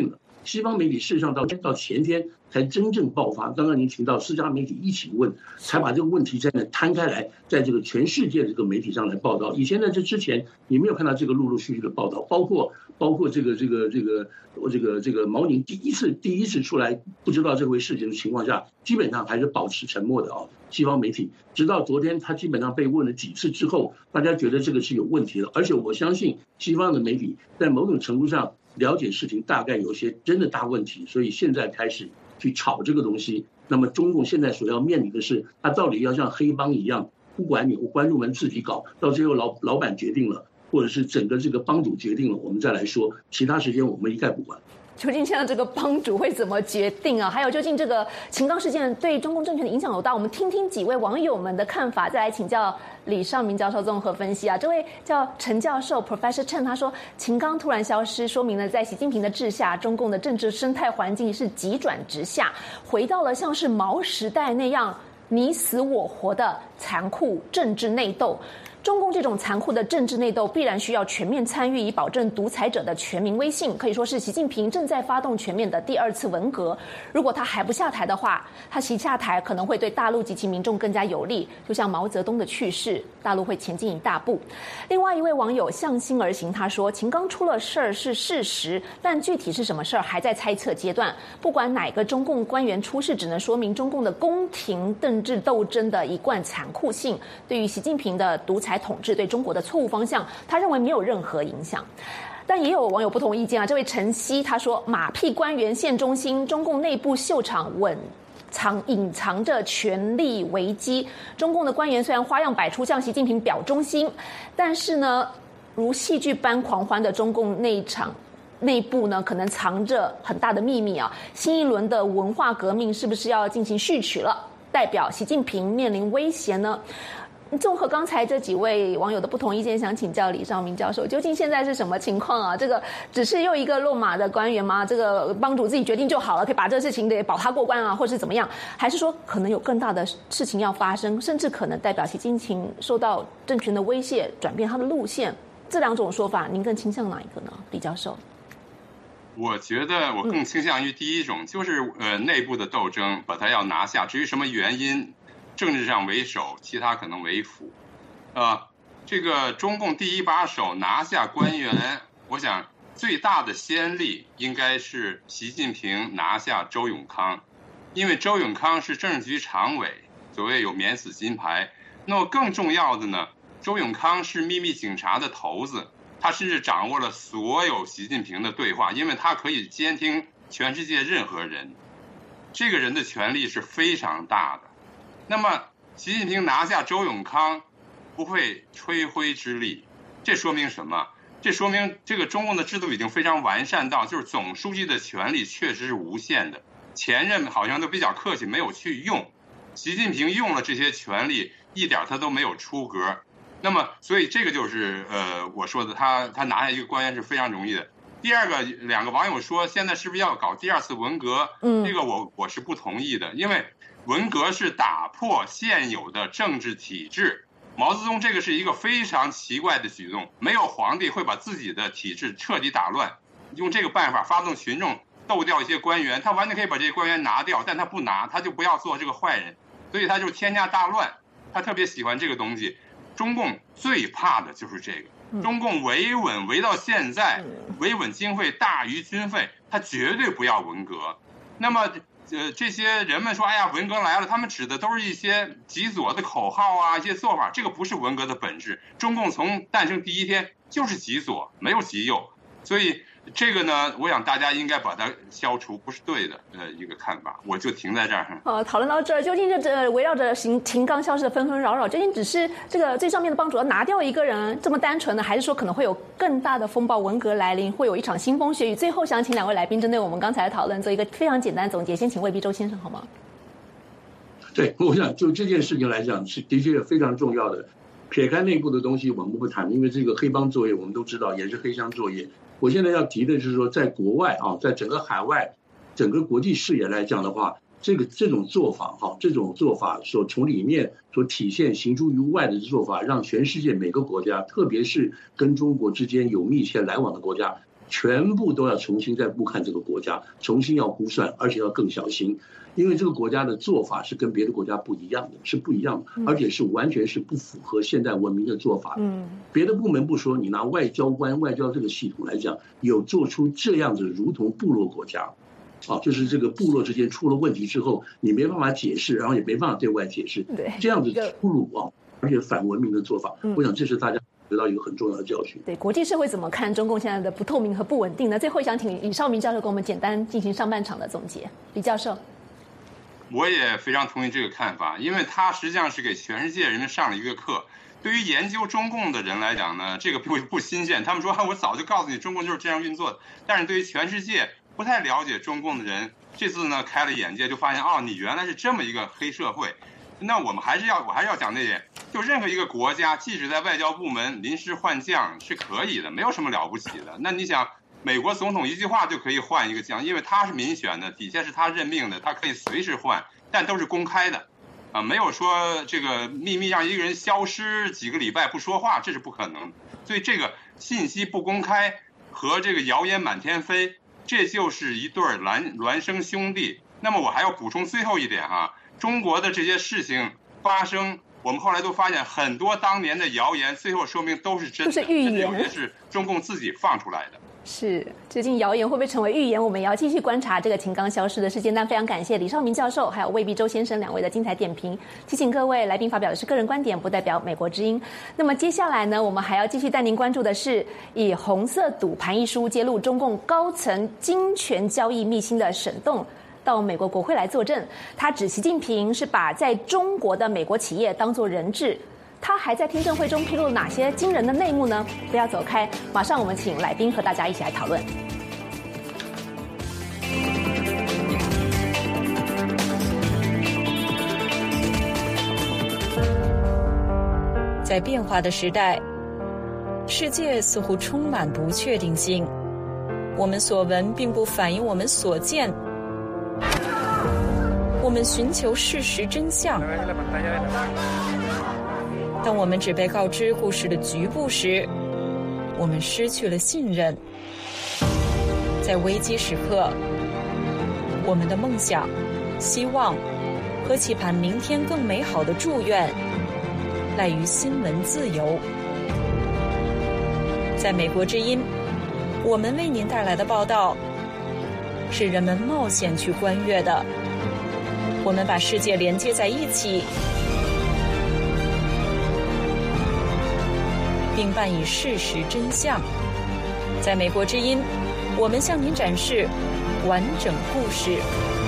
西方媒体事实上到前天才真正爆发。刚刚您提到4家媒体一起问，才把这个问题在那摊开来，在这个全世界的这个媒体上来报道。以前在这之前，你没有看到这个陆陆续续的报道，包括这个毛宁第一次出来不知道这回事情的情况下，基本上还是保持沉默的啊。西方媒体直到昨天，他基本上被问了几次之后，大家觉得这个是有问题的，而且我相信西方的媒体在某种程度上了解事情大概有些真的大问题，所以现在开始去炒这个东西。那么中共现在所要面临的是，他到底要像黑帮一样，不管你观众们自己搞，到最后老板决定了，或者是整个这个帮主决定了，我们再来说，其他时间我们一概不管。 究竟现在这个帮主会怎么决定啊？还有究竟这个秦刚事件对中共政权的影响有大？我们听听几位网友们的看法，再来请教李尚明教授综合分析啊。这位叫陈教授 Professor Chen， 他说秦刚突然消失，说明了在习近平的治下，中共的政治生态环境是急转直下，回到了像是毛时代那样你死我活的残酷政治内斗。中共这种残酷的政治内斗必然需要全面参与，以保证独裁者的全民威信。可以说是习近平正在发动全面的第2次文革。如果他还不下台的话，他下台可能会对大陆及其民众更加有利。就像毛泽东的去世，大陆会前进一大步。另外一位网友向心而行，他说秦刚出了事儿是事实，但具体是什么事儿还在猜测阶段。不管哪个中共官员出事，只能说明中共的宫廷政治斗争的一贯残酷性。对于习近平的独裁统治对中国的错误方向，他认为没有任何影响。但也有网友不同意见啊。这位陈曦他说，马屁官员现中心，中共内部秀场隐藏着权力危机。中共的官员虽然花样百出向习近平表忠心，但是呢，如戏剧般狂欢的中共内部呢，可能藏着很大的秘密啊。新一轮的文化革命是不是要进行序曲了？代表习近平面临威胁呢？综合刚才这几位网友的不同意见，想请教李尚明教授，究竟现在是什么情况啊？这个只是又一个落马的官员吗？这个帮主自己决定就好了，可以把这个事情得保他过关啊，或是怎么样？还是说可能有更大的事情要发生，甚至可能代表习近平受到政权的威胁，转变他的路线？这两种说法，您更倾向哪一个呢？李教授？ 我觉得我更倾向于第一种，就是内部的斗争，把他要拿下。至于什么原因？政治上为首，其他可能为辅。这个中共第一把手拿下官员，我想最大的先例应该是习近平拿下周永康，因为周永康是政治局常委，所谓有免死金牌。那么更重要的呢，周永康是秘密警察的头子，他甚至掌握了所有习近平的对话，因为他可以监听全世界任何人。这个人的权力是非常大的。那么习近平拿下周永康不会吹灰之力，这说明什么？这说明这个中共的制度已经非常完善到，就是总书记的权力确实是无限的，前任好像都比较客气，没有去用。习近平用了这些权力，一点他都没有出格。那么所以这个就是我说的，他拿下一个官员是非常容易的。第二个，两个网友说现在是不是要搞第2次文革？这个我是不同意的，因为文革是打破现有的政治体制。毛泽东这个是一个非常奇怪的举动，没有皇帝会把自己的体制彻底打乱，用这个办法发动群众斗掉一些官员，他完全可以把这些官员拿掉，但他不拿，他就不要做这个坏人，所以他就天下大乱，他特别喜欢这个东西。中共最怕的就是这个，中共维稳维到现在，维稳经费大于军费，他绝对不要文革。那么这些人们说，哎呀，文革来了，他们指的都是一些极左的口号啊，一些做法，这个不是文革的本质。中共从诞生第一天就是极左，没有极右，所以这个呢，我想大家应该把它消除，不是对的一个看法。我就停在这儿。 讨论到这儿，究竟这围绕着秦刚消失的纷纷扰扰，究竟只是这个最上面的帮主要拿掉一个人这么单纯呢，还是说可能会有更大的风暴文革来临，会有一场腥风血雨？最后想请两位来宾针对我们刚才的讨论做一个非常简单的总结，先请魏必洲先生好吗？ 对，我想就这件事情来讲，是的确非常重要的。撇开内部的东西我们不谈，因为这个黑帮作业我们都知道也是黑箱作业。我现在要提的就是说，在国外啊，在整个海外、整个国际视野来讲的话，这种做法这种做法所从里面所体现行诸于外的做法，让全世界每个国家，特别是跟中国之间有密切来往的国家， 全部都要重新再估看这个国家，重新要估算，而且要更小心，因为这个国家的做法是跟别的国家不一样的，是不一样的，而且是完全是不符合现代文明的做法。别的部门不说，你拿外交官、外交这个系统来讲，有做出这样子如同部落国家，就是这个部落之间出了问题之后，你没办法解释，然后也没办法对外解释，这样子粗鲁而且反文明的做法，我想这是大家得到一个很重要的教训。 对，国际社会怎么看中共现在的不透明和不稳定呢？最后想请李绍民教授给我们简单进行上半场的总结。李教授， 我也非常同意这个看法，因为他实际上是给全世界人民上了一个课。对于研究中共的人来讲呢，这个不新鲜，他们说我早就告诉你中共就是这样运作的。但是对于全世界不太了解中共的人，这次呢开了眼界，就发现你原来是这么一个黑社会。那我还是要讲这点，就任何一个国家，即使在外交部门临时换将是可以的，没有什么了不起的。那你想，美国总统一句话就可以换一个将，因为他是民选的，底下是他任命的，他可以随时换，但都是公开的，没有说这个秘密让一个人消失几个礼拜不说话，这是不可能的。所以这个信息不公开和这个谣言满天飞，这就是一对孪生兄弟。那么我还要补充最后一点中国的这些事情发生，我们后来都发现很多当年的谣言，最后说明都是真的， 都是预言， 有些是中共自己放出来的。 是，最近谣言会不会成为预言？我们也要继续观察这个秦刚消失的事件。但非常感谢李绍民教授还有魏必周先生两位的精彩点评。提醒各位，来宾发表的是个人观点，不代表美国之音。那么接下来呢，我们还要继续带您关注的是，以红色赌盘一书揭露中共高层金权交易秘辛的沈栋到美国国会来作证，他指习近平是把在中国的美国企业当作人质。他还在听证会中披露了哪些惊人的内幕呢？不要走开，马上我们请来宾和大家一起来讨论。 在变化的时代，世界似乎充满不确定性。我们所闻并不反映我们所见。我们寻求事实真相。当我们只被告知故事的局部时，我们失去了信任。在危机时刻，我们的梦想、希望和期盼明天更美好的祝愿，赖于新闻自由。在美国之音，我们为您带来的报道，是人们冒险去观阅的。我们把世界连接在一起，并伴以事实真相。在美国之音，我们向您展示完整故事。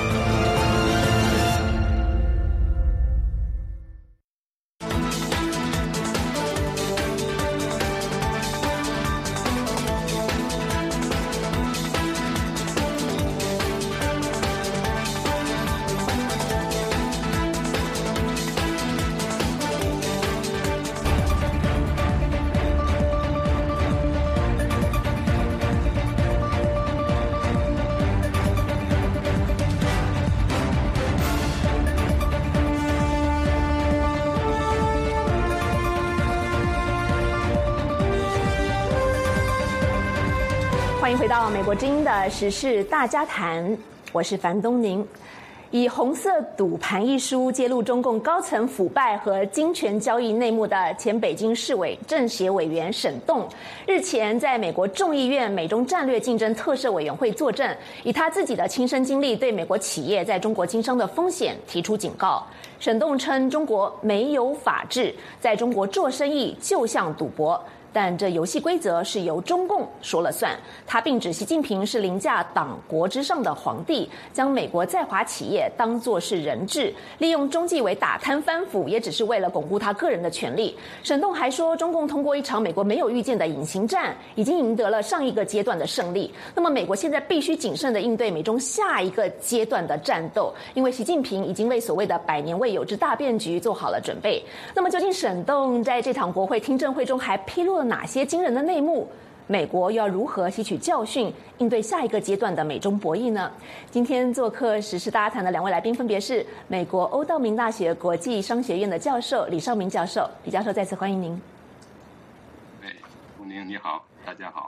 欢迎回到美国之音的时事大家谈，我是樊东宁。以红色赌盘一书揭露中共高层腐败和金权交易内幕的前北京市委政协委员沈栋，日前在美国众议院美中战略竞争特设委员会作证，以他自己的亲身经历对美国企业在中国经商的风险提出警告。沈栋称，中国没有法治，在中国做生意就像赌博。但这游戏规则是由中共说了算。他并指习近平是凌驾党国之上的皇帝，将美国在华企业当作是人质，利用中纪委打贪反腐，也只是为了巩固他个人的权利。沈栋还说，中共通过一场美国没有预见的隐形战，已经赢得了上一个阶段的胜利。那么美国现在必须谨慎地应对美中下一个阶段的战斗，因为习近平已经为所谓的百年未有之大变局做好了准备。那么究竟沈栋在这场国会听证会中还披露了哪些惊人的内幕？美国又要如何吸取教训，应对下一个阶段的美中博弈呢？今天做客时事大家谈的两位来宾分别是美国欧道明大学国际商学院的教授李绍民教授。李教授，再次欢迎您。 东宁你好，大家好。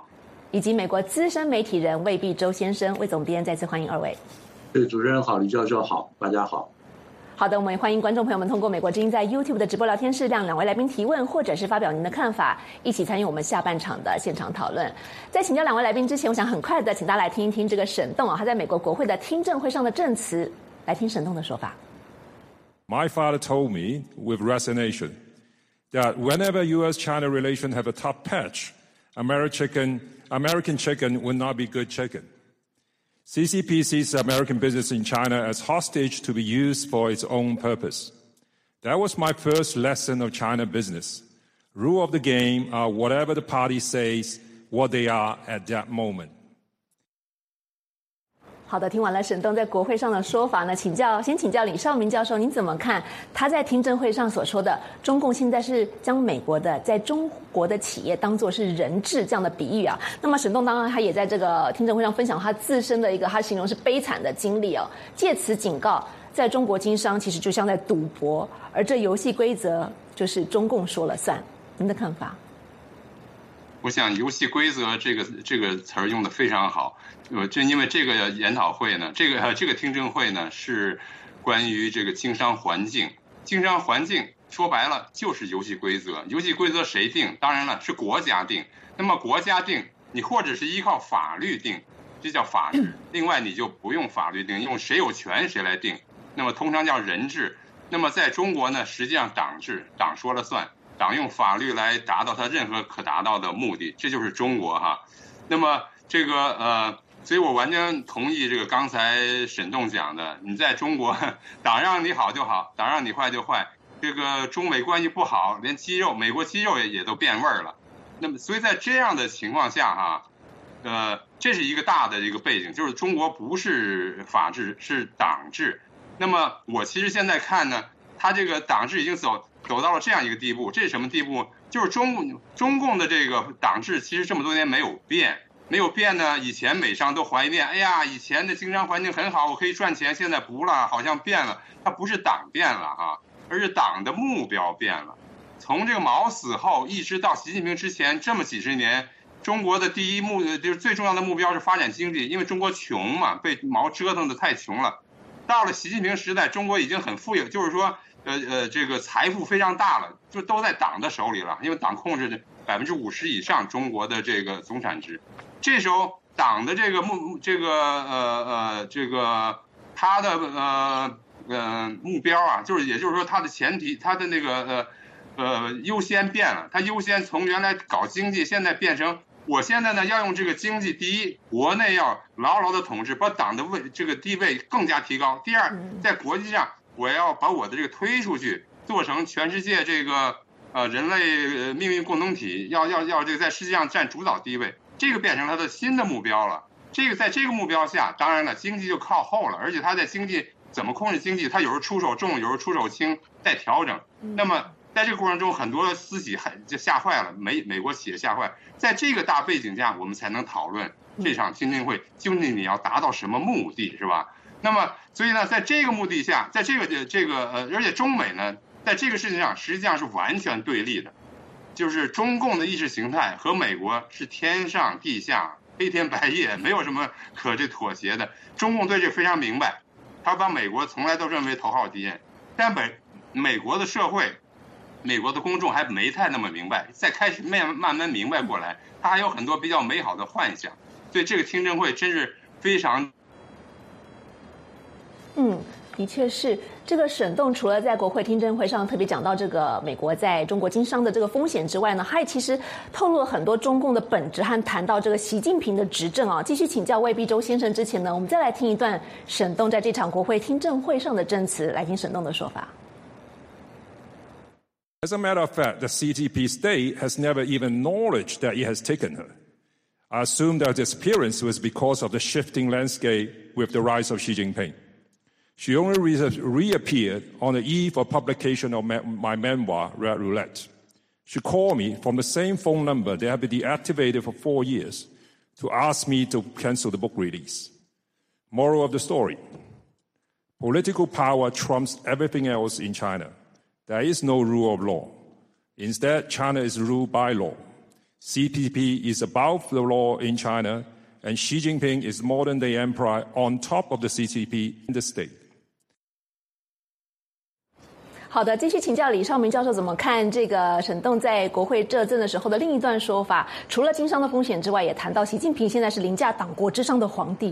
以及美国资深媒体人魏必洲先生。魏总编再次欢迎二位。 主持人好，李教授好，大家好。 好的，我们也欢迎观众朋友们通过美国之音在 YouTube 的直播聊天室让两位来宾提问，或者是发表您的看法，一起参与我们下半场的现场讨论。在请教两位来宾之前，我想很快的请大家来听一听这个沈栋他在美国国会的听证会上的证词，来听沈栋的说法。 My father told me with resignation that whenever U.S.-China relations have a tough patch, American chicken will not be good chicken. CCP sees American business in China as hostage to be used for its own purpose. That was my first lesson of China business. Rule of the game are whatever the party says, what they are at that moment. 好的，听完了沈栋在国会上的说法呢，先请教李绍明教授，您怎么看他在听证会上所说的中共现在是将美国的在中国的企业当作是人质这样的比喻啊？那么沈栋当然他也在这个听证会上分享他自身的一个他形容是悲惨的经历哦，借此警告在中国经商其实就像在赌博，而这游戏规则就是中共说了算。您的看法？ 我想游戏规则这个词儿用的非常好，因为这个研讨会呢，这个听证会呢是关于这个经商环境，经商环境说白了就是游戏规则，游戏规则谁定？当然了是国家定。那么国家定，你或者是依靠法律定，这叫法治；另外你就不用法律定，用谁有权谁来定，那么通常叫人治。那么在中国呢，实际上党治，党说了算。党用法律来达到他任何可达到的目的，这就是中国哈。那么这个所以我完全同意这个刚才沈栋讲的，你在中国党让你好就好，党让你坏就坏，这个中美关系不好，连美国鸡肉也都变味儿了。那么所以在这样的情况下哈，这是一个大的一个背景，就是中国不是法治，是党治。那么我其实现在看呢，他这个党治已经走到了这样一个地步，这是什么地步？就是中共的这个党治其实这么多年没有变呢。以前美商都怀念，哎呀，以前的经商环境很好，我可以赚钱，现在不了，好像变了。它不是党变了啊，而是党的目标变了。从这个毛死后一直到习近平之前这么几十年，中国的就是最重要的目标是发展经济，因为中国穷嘛，被毛折腾的太穷了。到了习近平时代，中国已经很富有，就是说这个财富非常大了，就都在党的手里了，因为党控制50%以上中国的这个总产值。这时候党的这个他的目标啊，也就是说他的前提，他的那个优先变了，他优先从原来搞经济，现在变成我现在呢要用这个经济，第一，国内要牢牢的统治，把党的这个地位更加提高；第二，在国际上我要把我的这个推出去，做成全世界这个人类命运共同体，要这个在世界上占主导地位，这个变成他的新的目标了。在这个目标下，当然了，经济就靠后了，而且他在经济怎么控制经济，他有时候出手重，有时候出手轻，再调整。那么在这个过程中，很多私企就吓坏了，美国企业吓坏。在这个大背景下，我们才能讨论这场听证会究竟你要达到什么目的，是吧？那么，所以呢，在这个目的下，在这个而且中美呢，在这个事情上实际上是完全对立的，就是中共的意识形态和美国是天上地下，黑天白夜，没有什么可妥协的。中共对这非常明白，他把美国从来都认为头号敌人，但美国的社会。美国的公众还没太那么明白，再开始慢慢明白过来，他还有很多比较美好的幻想，所以这个听证会真是非常。 的确是这个沈栋除了在国会听证会上特别讲到这个美国在中国经商的这个风险之外呢，他也其实透露了很多中共的本质和谈到这个习近平的执政啊。继续请教魏必洲先生之前呢，我们再来听一段沈栋在这场国会听证会上的证词，来听沈栋的说法。 As a matter of fact, the CCP state has never even acknowledged that it has taken her. I assume that disappearance was because of the shifting landscape with the rise of Xi Jinping. She only reappeared on the eve of publication of my memoir, Red Roulette. She called me from the same phone number that had been deactivated for 4 years to ask me to cancel the book release. Moral of the story: political power trumps everything else in China. There is no rule of law. Instead, China is ruled by law. CPP is above the law in China, and Xi Jinping is modern-day emperor on top of the CCP in the state. 好的，继续请教李绍明教授怎么看这个沈栋在国会这阵的时候的另一段说法，除了经商的风险之外，也谈到习近平现在是凌驾党国之上的皇帝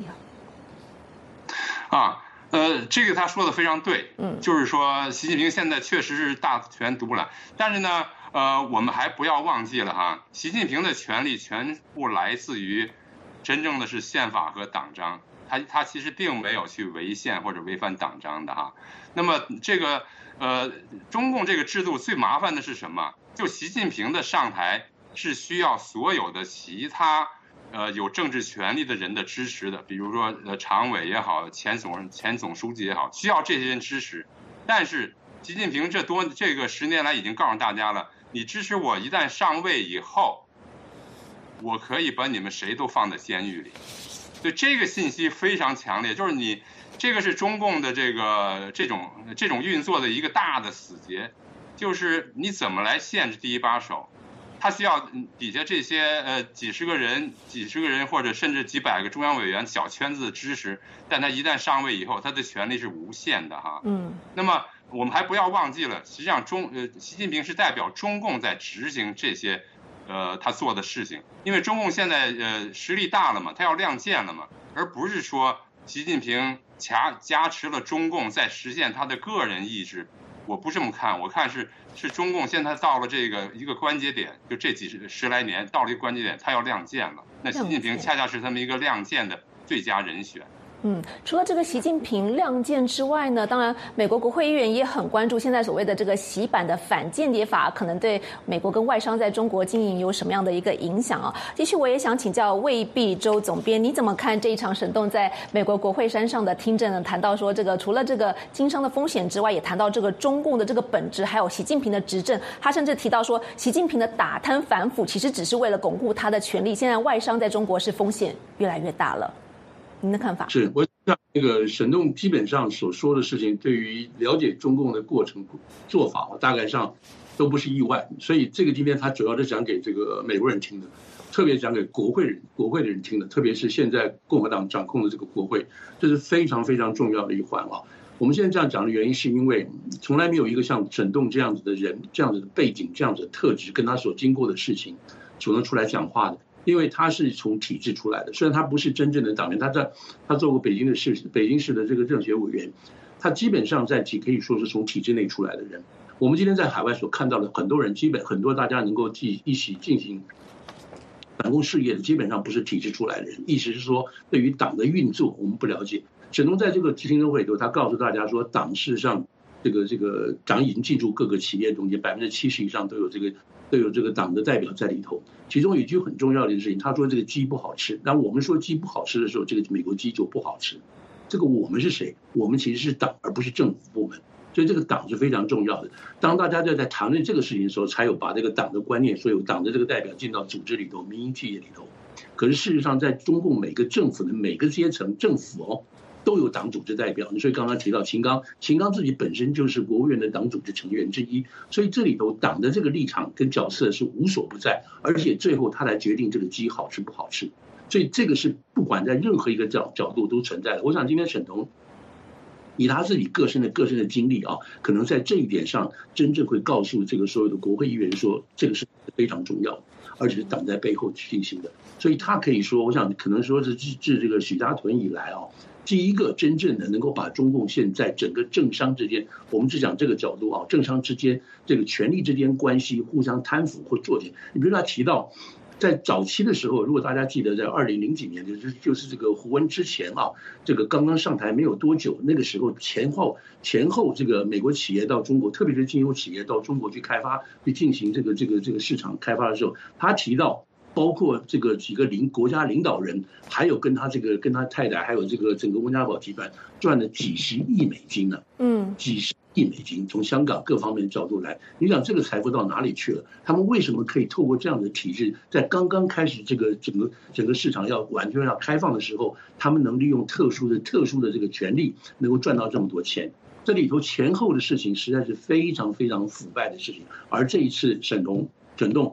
这个他说的非常对，就是说习近平现在确实是大权独揽，但是呢，我们还不要忘记了哈，习近平的权力全部来自于真正的是宪法和党章，他其实并没有去违宪或者违反党章的哈。那么这个中共这个制度最麻烦的是什么？就习近平的上台是需要所有的其他有政治权力的人的支持的，比如说常委也好，前总书记也好，需要这些人支持。但是习近平这个10年来已经告诉大家了，你支持我一旦上位以后，我可以把你们谁都放在监狱里。所以这个信息非常强烈，就是你这个是中共的这种运作的一个大的死结，就是你怎么来限制第一把手？他需要底下这些几十个人或者甚至几百个中央委员小圈子的支持，但他一旦上位以后，他的权力是无限的哈。那么我们还不要忘记了，实际上习近平是代表中共在执行这些他做的事情，因为中共现在实力大了嘛，他要亮剑了嘛，而不是说习近平加持了中共在实现他的个人意志。我不这么看，我看是中共现在到了这个一个关节点，就这十来年到了一个关节点，他要亮剑了。那习近平恰恰是他们一个亮剑的最佳人选。 除了这个习近平亮剑之外呢，当然美国国会议员也很关注现在所谓的这个洗版的反间谍法可能对美国跟外商在中国经营有什么样的一个影响啊？继续我也想请教魏碧洲总编，你怎么看这一场沈栋在美国国会山上的听证呢？谈到说这个除了这个经商的风险之外，也谈到这个中共的这个本质，还有习近平的执政。他甚至提到说，习近平的打贪反腐其实只是为了巩固他的权力，现在外商在中国是风险越来越大了。您的看法？ 是，我想那个沈栋基本上所说的事情，对于了解中共的过程做法，大概上都不是意外。所以这个今天他主要是讲给这个美国人听的，特别讲给国会的人听的，特别是现在共和党掌控的这个国会，这是非常非常重要的一环啊。我们现在这样讲的原因，是因为从来没有一个像沈栋这样子的人、这样子的背景、这样子的特质，跟他所经过的事情，所能出来讲话的。因为他是从体制出来的，虽然他不是真正的党员，他做过北京市的这个政协委员，他基本上可以说是从体制内出来的人。我们今天在海外所看到的很多人，很多大家能够一起进行反共事业的，基本上不是体制出来的人。意思是说，对于党的运作我们不了解。沈栋在这个听证会里头，他告诉大家说，党事实上这个党已经进入各个企业中间，70%以上都有这个党的代表在里头。其中有一句很重要的事情，他说这个鸡不好吃。当我们说鸡不好吃的时候，这个美国鸡就不好吃。这个我们是谁？我们其实是党，而不是政府部门。所以这个党是非常重要的。当大家在谈论这个事情的时候，才有把这个党的观念，所有党的这个代表进到组织里头、民营企业里头。可是事实上，在中共每个政府的每个阶层，政府都有党组织代表。所以刚刚提到秦刚自己本身就是国务院的党组织成员之一，所以这里头党的这个立场跟角色是无所不在，而且最后他来决定这个鸡好吃不好吃。所以这个是不管在任何一个角度都存在的。我想今天沈栋以他自己个人的经历可能在这一点上真正会告诉这个所有的国会议员说，这个是非常重要的，而且是党在背后进行的。所以他可以说，我想可能说是自这个许家屯以来第一个真正的能够把中共现在整个政商之间，我们只讲这个角度政商之间这个权力之间关系互相贪腐或作奸。你比如他提到，在早期的时候，如果大家记得，在2000几年，就是这个胡温之前这个刚刚上台没有多久，那个时候前后这个美国企业到中国，特别是经由企业到中国去开发，去进行这个市场开发的时候，他提到，包括这个几个国家领导人，还有跟他太太，还有这个整个温家宝集团赚了几十亿美金呢。几十亿美金，从香港各方面的角度来，你想这个财富到哪里去了？他们为什么可以透过这样的体制，在刚刚开始这个整个市场完全要开放的时候，他们能利用特殊的这个权利，能够赚到这么多钱？这里头前后的事情实在是非常非常腐败的事情。而这一次沈栋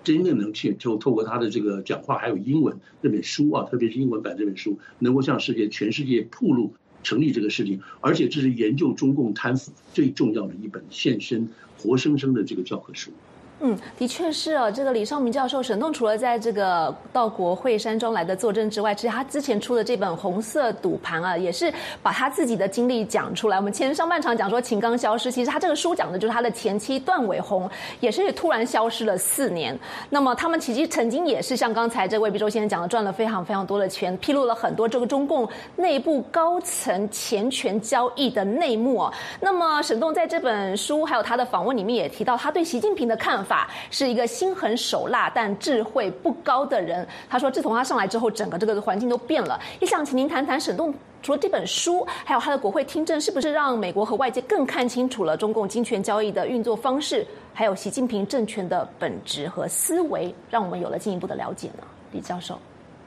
真正能透过他的这个讲话，还有英文这本书啊，特别是英文版这本书，能够向全世界暴露成立这个事情，而且这是研究中共贪腐最重要的一本现身活生生的这个教科书。 的确是哦。这个李绍明教授，沈栋除了在这个到国会山庄来的作证之外，其实他之前出的这本《红色赌盘》啊，也是把他自己的经历讲出来。我们上半场讲说秦刚消失，其实他这个书讲的就是他的前妻段伟红也是突然消失了4年。那么他们其实曾经也是像刚才这魏必洲先生讲的，赚了非常非常多的钱，披露了很多这个中共内部高层钱权交易的内幕哦。那么沈栋在这本书还有他的访问里面也提到，他对习近平的看法是一个心狠手辣但智慧不高的人。他说自从他上来之后，整个这个环境都变了。也想请您谈谈沈栋除了这本书还有他的国会听证，是不是让美国和外界更看清楚了中共金权交易的运作方式，还有习近平政权的本质和思维，让我们有了进一步的了解呢？李教授。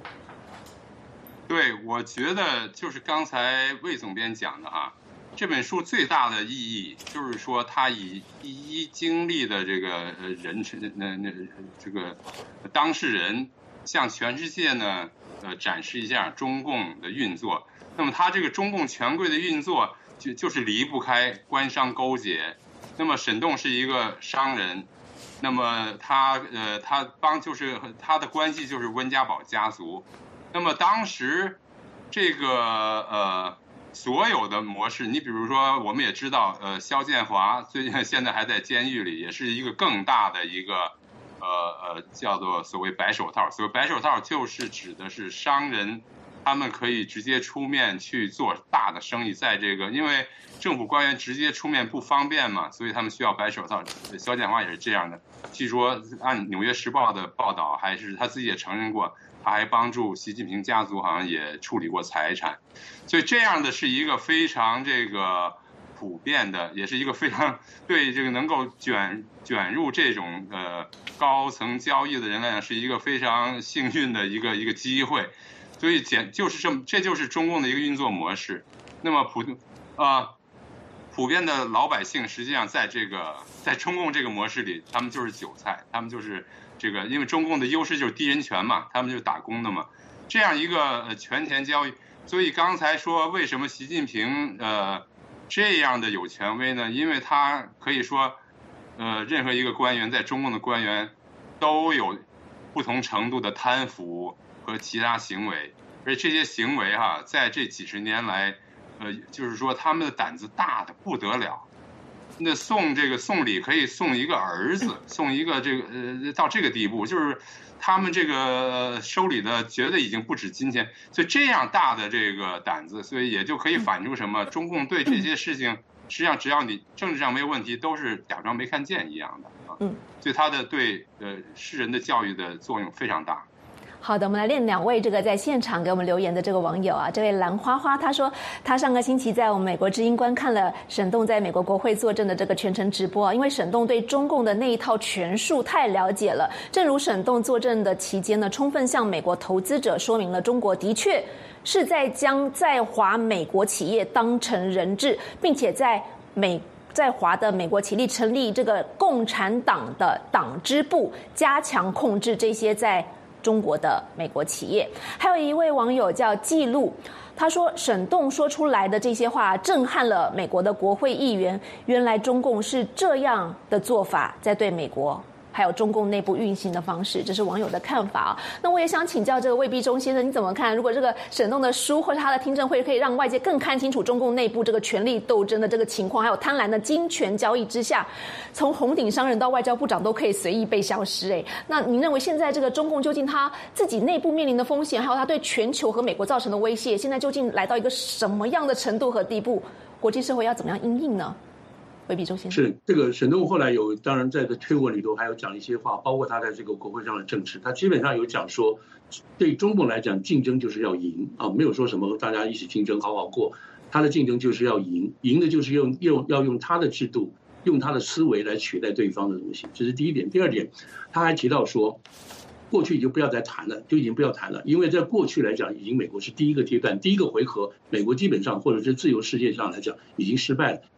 对，我觉得就是刚才魏总编讲的哈，这本书最大的意义就是说，他以第一经历的这个这个当事人向全世界呢展示一下中共的运作。那么他这个中共权贵的运作就是离不开官商勾结。那么沈栋是一个商人，那么他就是他的关系就是温家宝家族。那么当时这个所有的模式，你比如说我们也知道肖建华现在还在监狱里，也是一个更大的一个叫做所谓白手套。所谓白手套就是指的是商人，他们可以直接出面去做大的生意，在这个因为政府官员直接出面不方便嘛，所以他们需要白手套。肖建华也是这样的，据说按《纽约时报》的报道，还是他自己也承认过，他还帮助习近平家族好像也处理过财产。所以这样的是一个非常这个普遍的，也是一个非常对这个能够卷入这种高层交易的人来讲，是一个非常幸运的一个机会。所以这就是中共的一个运作模式。那么普遍的老百姓实际上在中共这个模式里，他们就是韭菜，他们就是这个，因为中共的优势就是低人权嘛，他们就是打工的嘛，这样一个权钱交易。所以刚才说为什么习近平这样的有权威呢？因为他可以说任何一个官员，在中共的官员都有不同程度的贪腐和其他行为，而且这些行为在这几十年来就是说他们的胆子大的不得了。那送礼可以送一个儿子，送一个到这个地步，就是他们这个收礼的绝对已经不止金钱。所以这样大的这个胆子，所以也就可以反映出什么？中共对这些事情，实际上只要你政治上没有问题，都是假装没看见一样的啊。所以他的对世人的教育的作用非常大。 好的，我们来念2位这个在现场给我们留言的这个网友啊。这位蓝花花他说，他上个星期在我们美国之音观看了沈栋在美国国会作证的这个全程直播啊，因为沈栋对中共的那一套权术太了解了。正如沈栋作证的期间呢，充分向美国投资者说明了中国的确是在将在华美国企业当成人质，并且在华的美国企业成立这个共产党的党支部，加强控制这些在中国的美国企业。还有一位网友叫记录，他说沈栋说出来的这些话震撼了美国的国会议员，原来中共是这样的做法在对美国还有中共内部运行的方式，这是网友的看法啊。那我也想请教这个魏必忠先生，你怎么看？如果这个沈栋的书或者他的听证会可以让外界更看清楚中共内部这个权力斗争的这个情况，还有贪婪的金权交易之下，从红顶商人到外交部长都可以随意被消失。那您认为现在这个中共究竟他自己内部面临的风险，还有他对全球和美国造成的威胁，现在究竟来到一个什么样的程度和地步？国际社会要怎么样因应呢？魏必忠先生， 是这个沈栋后来当然在推文里头还有讲一些话，包括他在这个国会上的政治，他基本上有讲说，对中共来讲，竞争就是要赢啊，没有说什么大家一起竞争好好过，他的竞争就是要赢，赢的就是要用他的制度，用他的思维来取代对方的东西，这是第一点。第二点，他还提到说，过去就不要再谈了，就已经不要谈了，因为在过去来讲，已经美国是第一个阶段，第一个回合，美国基本上或者是自由世界上来讲已经失败了。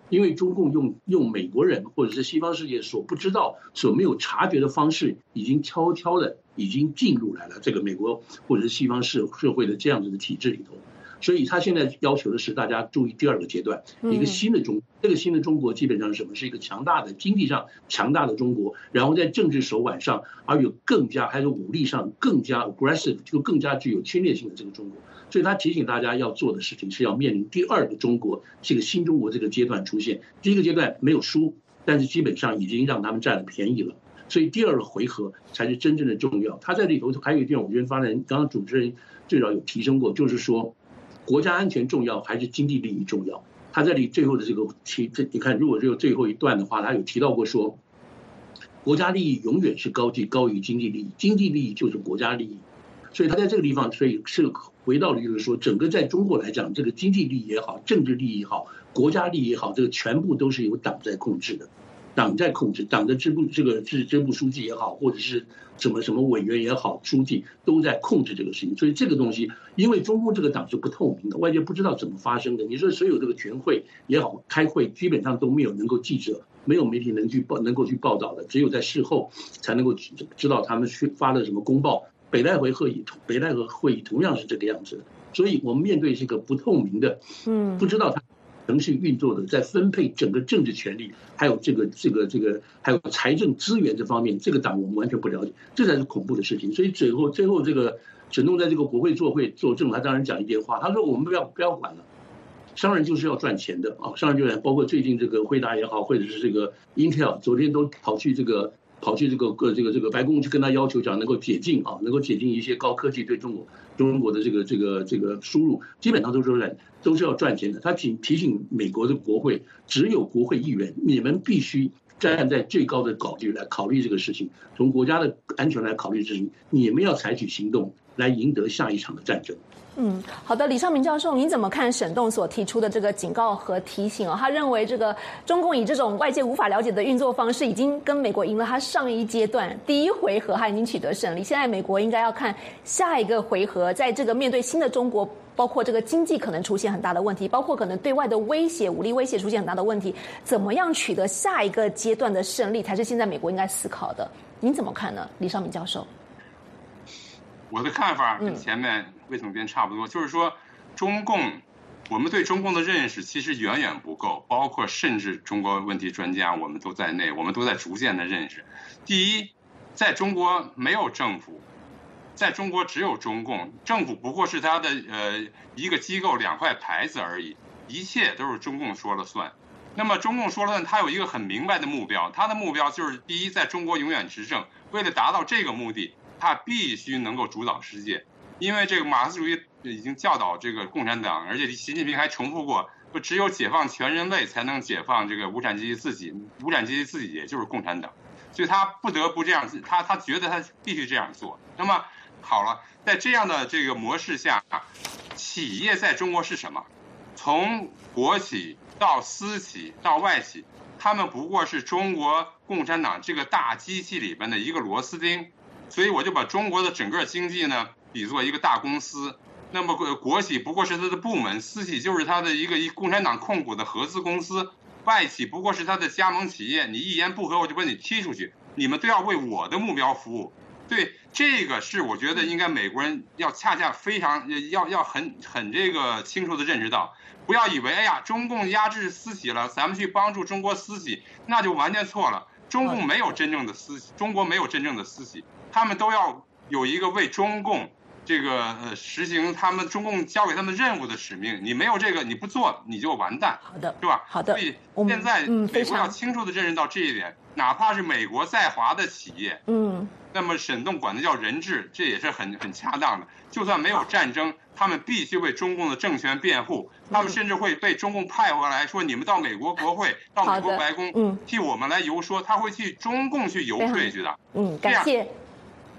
因为中共用美国人或者是西方世界所不知道、所没有察觉的方式，已经悄悄的已经进入来了这个美国或者是西方社会的这样子的体制里头。所以他现在要求的是大家注意第二个阶段，一个新的中国。这个新的中国基本上是什么？是一个强大的经济上强大的中国，然后在政治手腕上，还有武力上更加 aggressive， 就更加具有侵略性的这个中国。所以他提醒大家要做的事情是要面临第二个中国，这个新中国这个阶段出现。第一个阶段没有输，但是基本上已经让他们占了便宜了。所以第二个回合才是真正的重要。他在里头还有一点，我觉得刚刚主持人最早有提升过，就是说国家安全重要还是经济利益重要？他在最后的你看，如果只有最后一段的话，他有提到过说，国家利益永远是高于经济利益，经济利益就是国家利益。所以他在这个地方，所以是回到了就是说，整个在中国来讲，这个经济利益也好，政治利益也好，国家利益也好，这个全部都是由党在控制的。党在控制，党的支部书记也好，或者是什么委员也好，书记都在控制这个事情。所以这个东西，因为中共这个党是不透明的，外界不知道怎么发生的。你说所有这个全会也好，开会基本上都没有能够记者，没有媒体能够去报道的，只有在事后才能够知道他们发了什么公报。北戴河会议同样是这个样子的。所以我们面对这个不透明的，不知道它程序运作的，在分配整个政治权力，还有还有财政资源这方面，这个党我们完全不了解，这才是恐怖的事情。所以最后这个沈栋在这个国会作证，他当然讲一点话，他说我们不要管了，商人就是要赚钱的啊，商人就是包括最近这个辉达也好，或者是这个 Intel， 昨天都跑去这个白宫去跟他要求讲能够解禁一些高科技对中国的这个输入，基本上都是要赚钱的。他提醒美国的国会，只有国会议员，你们必须站在最高的高度来考虑这个事情，从国家的安全来考虑事情，你们要采取行动来赢得下一场的战争。 好的，李尚明教授，您怎么看沈栋所提出的这个警告和提醒他认为这个中共以这种外界无法了解的运作方式，已经跟美国赢了他上一阶段第一回合，他已经取得胜利。现在美国应该要看下一个回合，在这个面对新的中国，包括这个经济可能出现很大的问题，包括可能对外的威胁、武力威胁出现很大的问题，怎么样取得下一个阶段的胜利，才是现在美国应该思考的。您怎么看呢，李尚明教授？ 我的看法跟前面魏总编差不多，就是说我们对中共的认识其实远远不够，包括甚至中国问题专家我们都在内，我们都在逐渐的认识。第一，在中国没有政府，在中国只有中共，政府不过是他的一个机构两块牌子而已，一切都是中共说了算。那么中共说了算，他有一个很明白的目标，他的目标就是第一，在中国永远执政。为了达到这个目的，他必须能够主导世界，因为这个马克思主义已经教导这个共产党，而且习近平还重复过，说只有解放全人类才能解放这个无产阶级自己，无产阶级自己也就是共产党，所以他不得不这样，他觉得他必须这样做。那么好了，在这样的这个模式下，企业在中国是什么？从国企到私企到外企，他们不过是中国共产党这个大机器里边的一个螺丝钉。所以我就把中国的整个经济呢比作一个大公司，那么国企不过是它的部门，私企就是它的一个共产党控股的合资公司，外企不过是它的加盟企业，你一言不合我就把你踢出去，你们都要为我的目标服务。对，这个是我觉得应该美国人要恰恰非常要很这个清楚的认识到，不要以为哎呀中共压制私企了，咱们去帮助中国私企，那就完全错了。中共没有真正的私企，中国没有真正的私企，他们都要有一个为中共这个实行他们中共交给他们任务的使命。你没有这个，你不做你就完蛋。 好的， 是吧？ 好的。 所以现在美国要清楚的认识到这一点，哪怕是美国在华的企业，那么沈栋管的叫人质，这也是很恰当的。就算没有战争，他们必须为中共的政权辩护，他们甚至会被中共派回来说，你们到美国国会，到美国白宫，替我们来游说，他会去中共去游说去的。 感谢。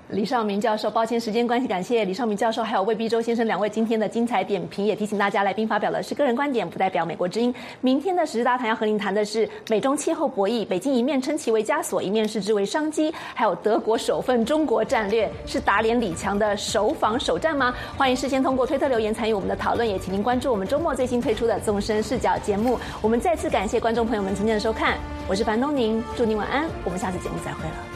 李绍明教授，抱歉时间关系，感谢李绍明教授还有魏必洲先生2位今天的精彩点评，也提醒大家，来宾发表的是个人观点，不代表美国之音。明天的时事大谈要和您谈的是美中气候博弈，北京一面称其为枷锁，一面视之为商机，还有德国首份中国战略是打脸李强的首访首战吗？欢迎事先通过推特留言参与我们的讨论，也请您关注我们周末最新推出的纵深视角节目。我们再次感谢观众朋友们今天的收看，我是樊东宁，祝您晚安，我们下次节目再会了。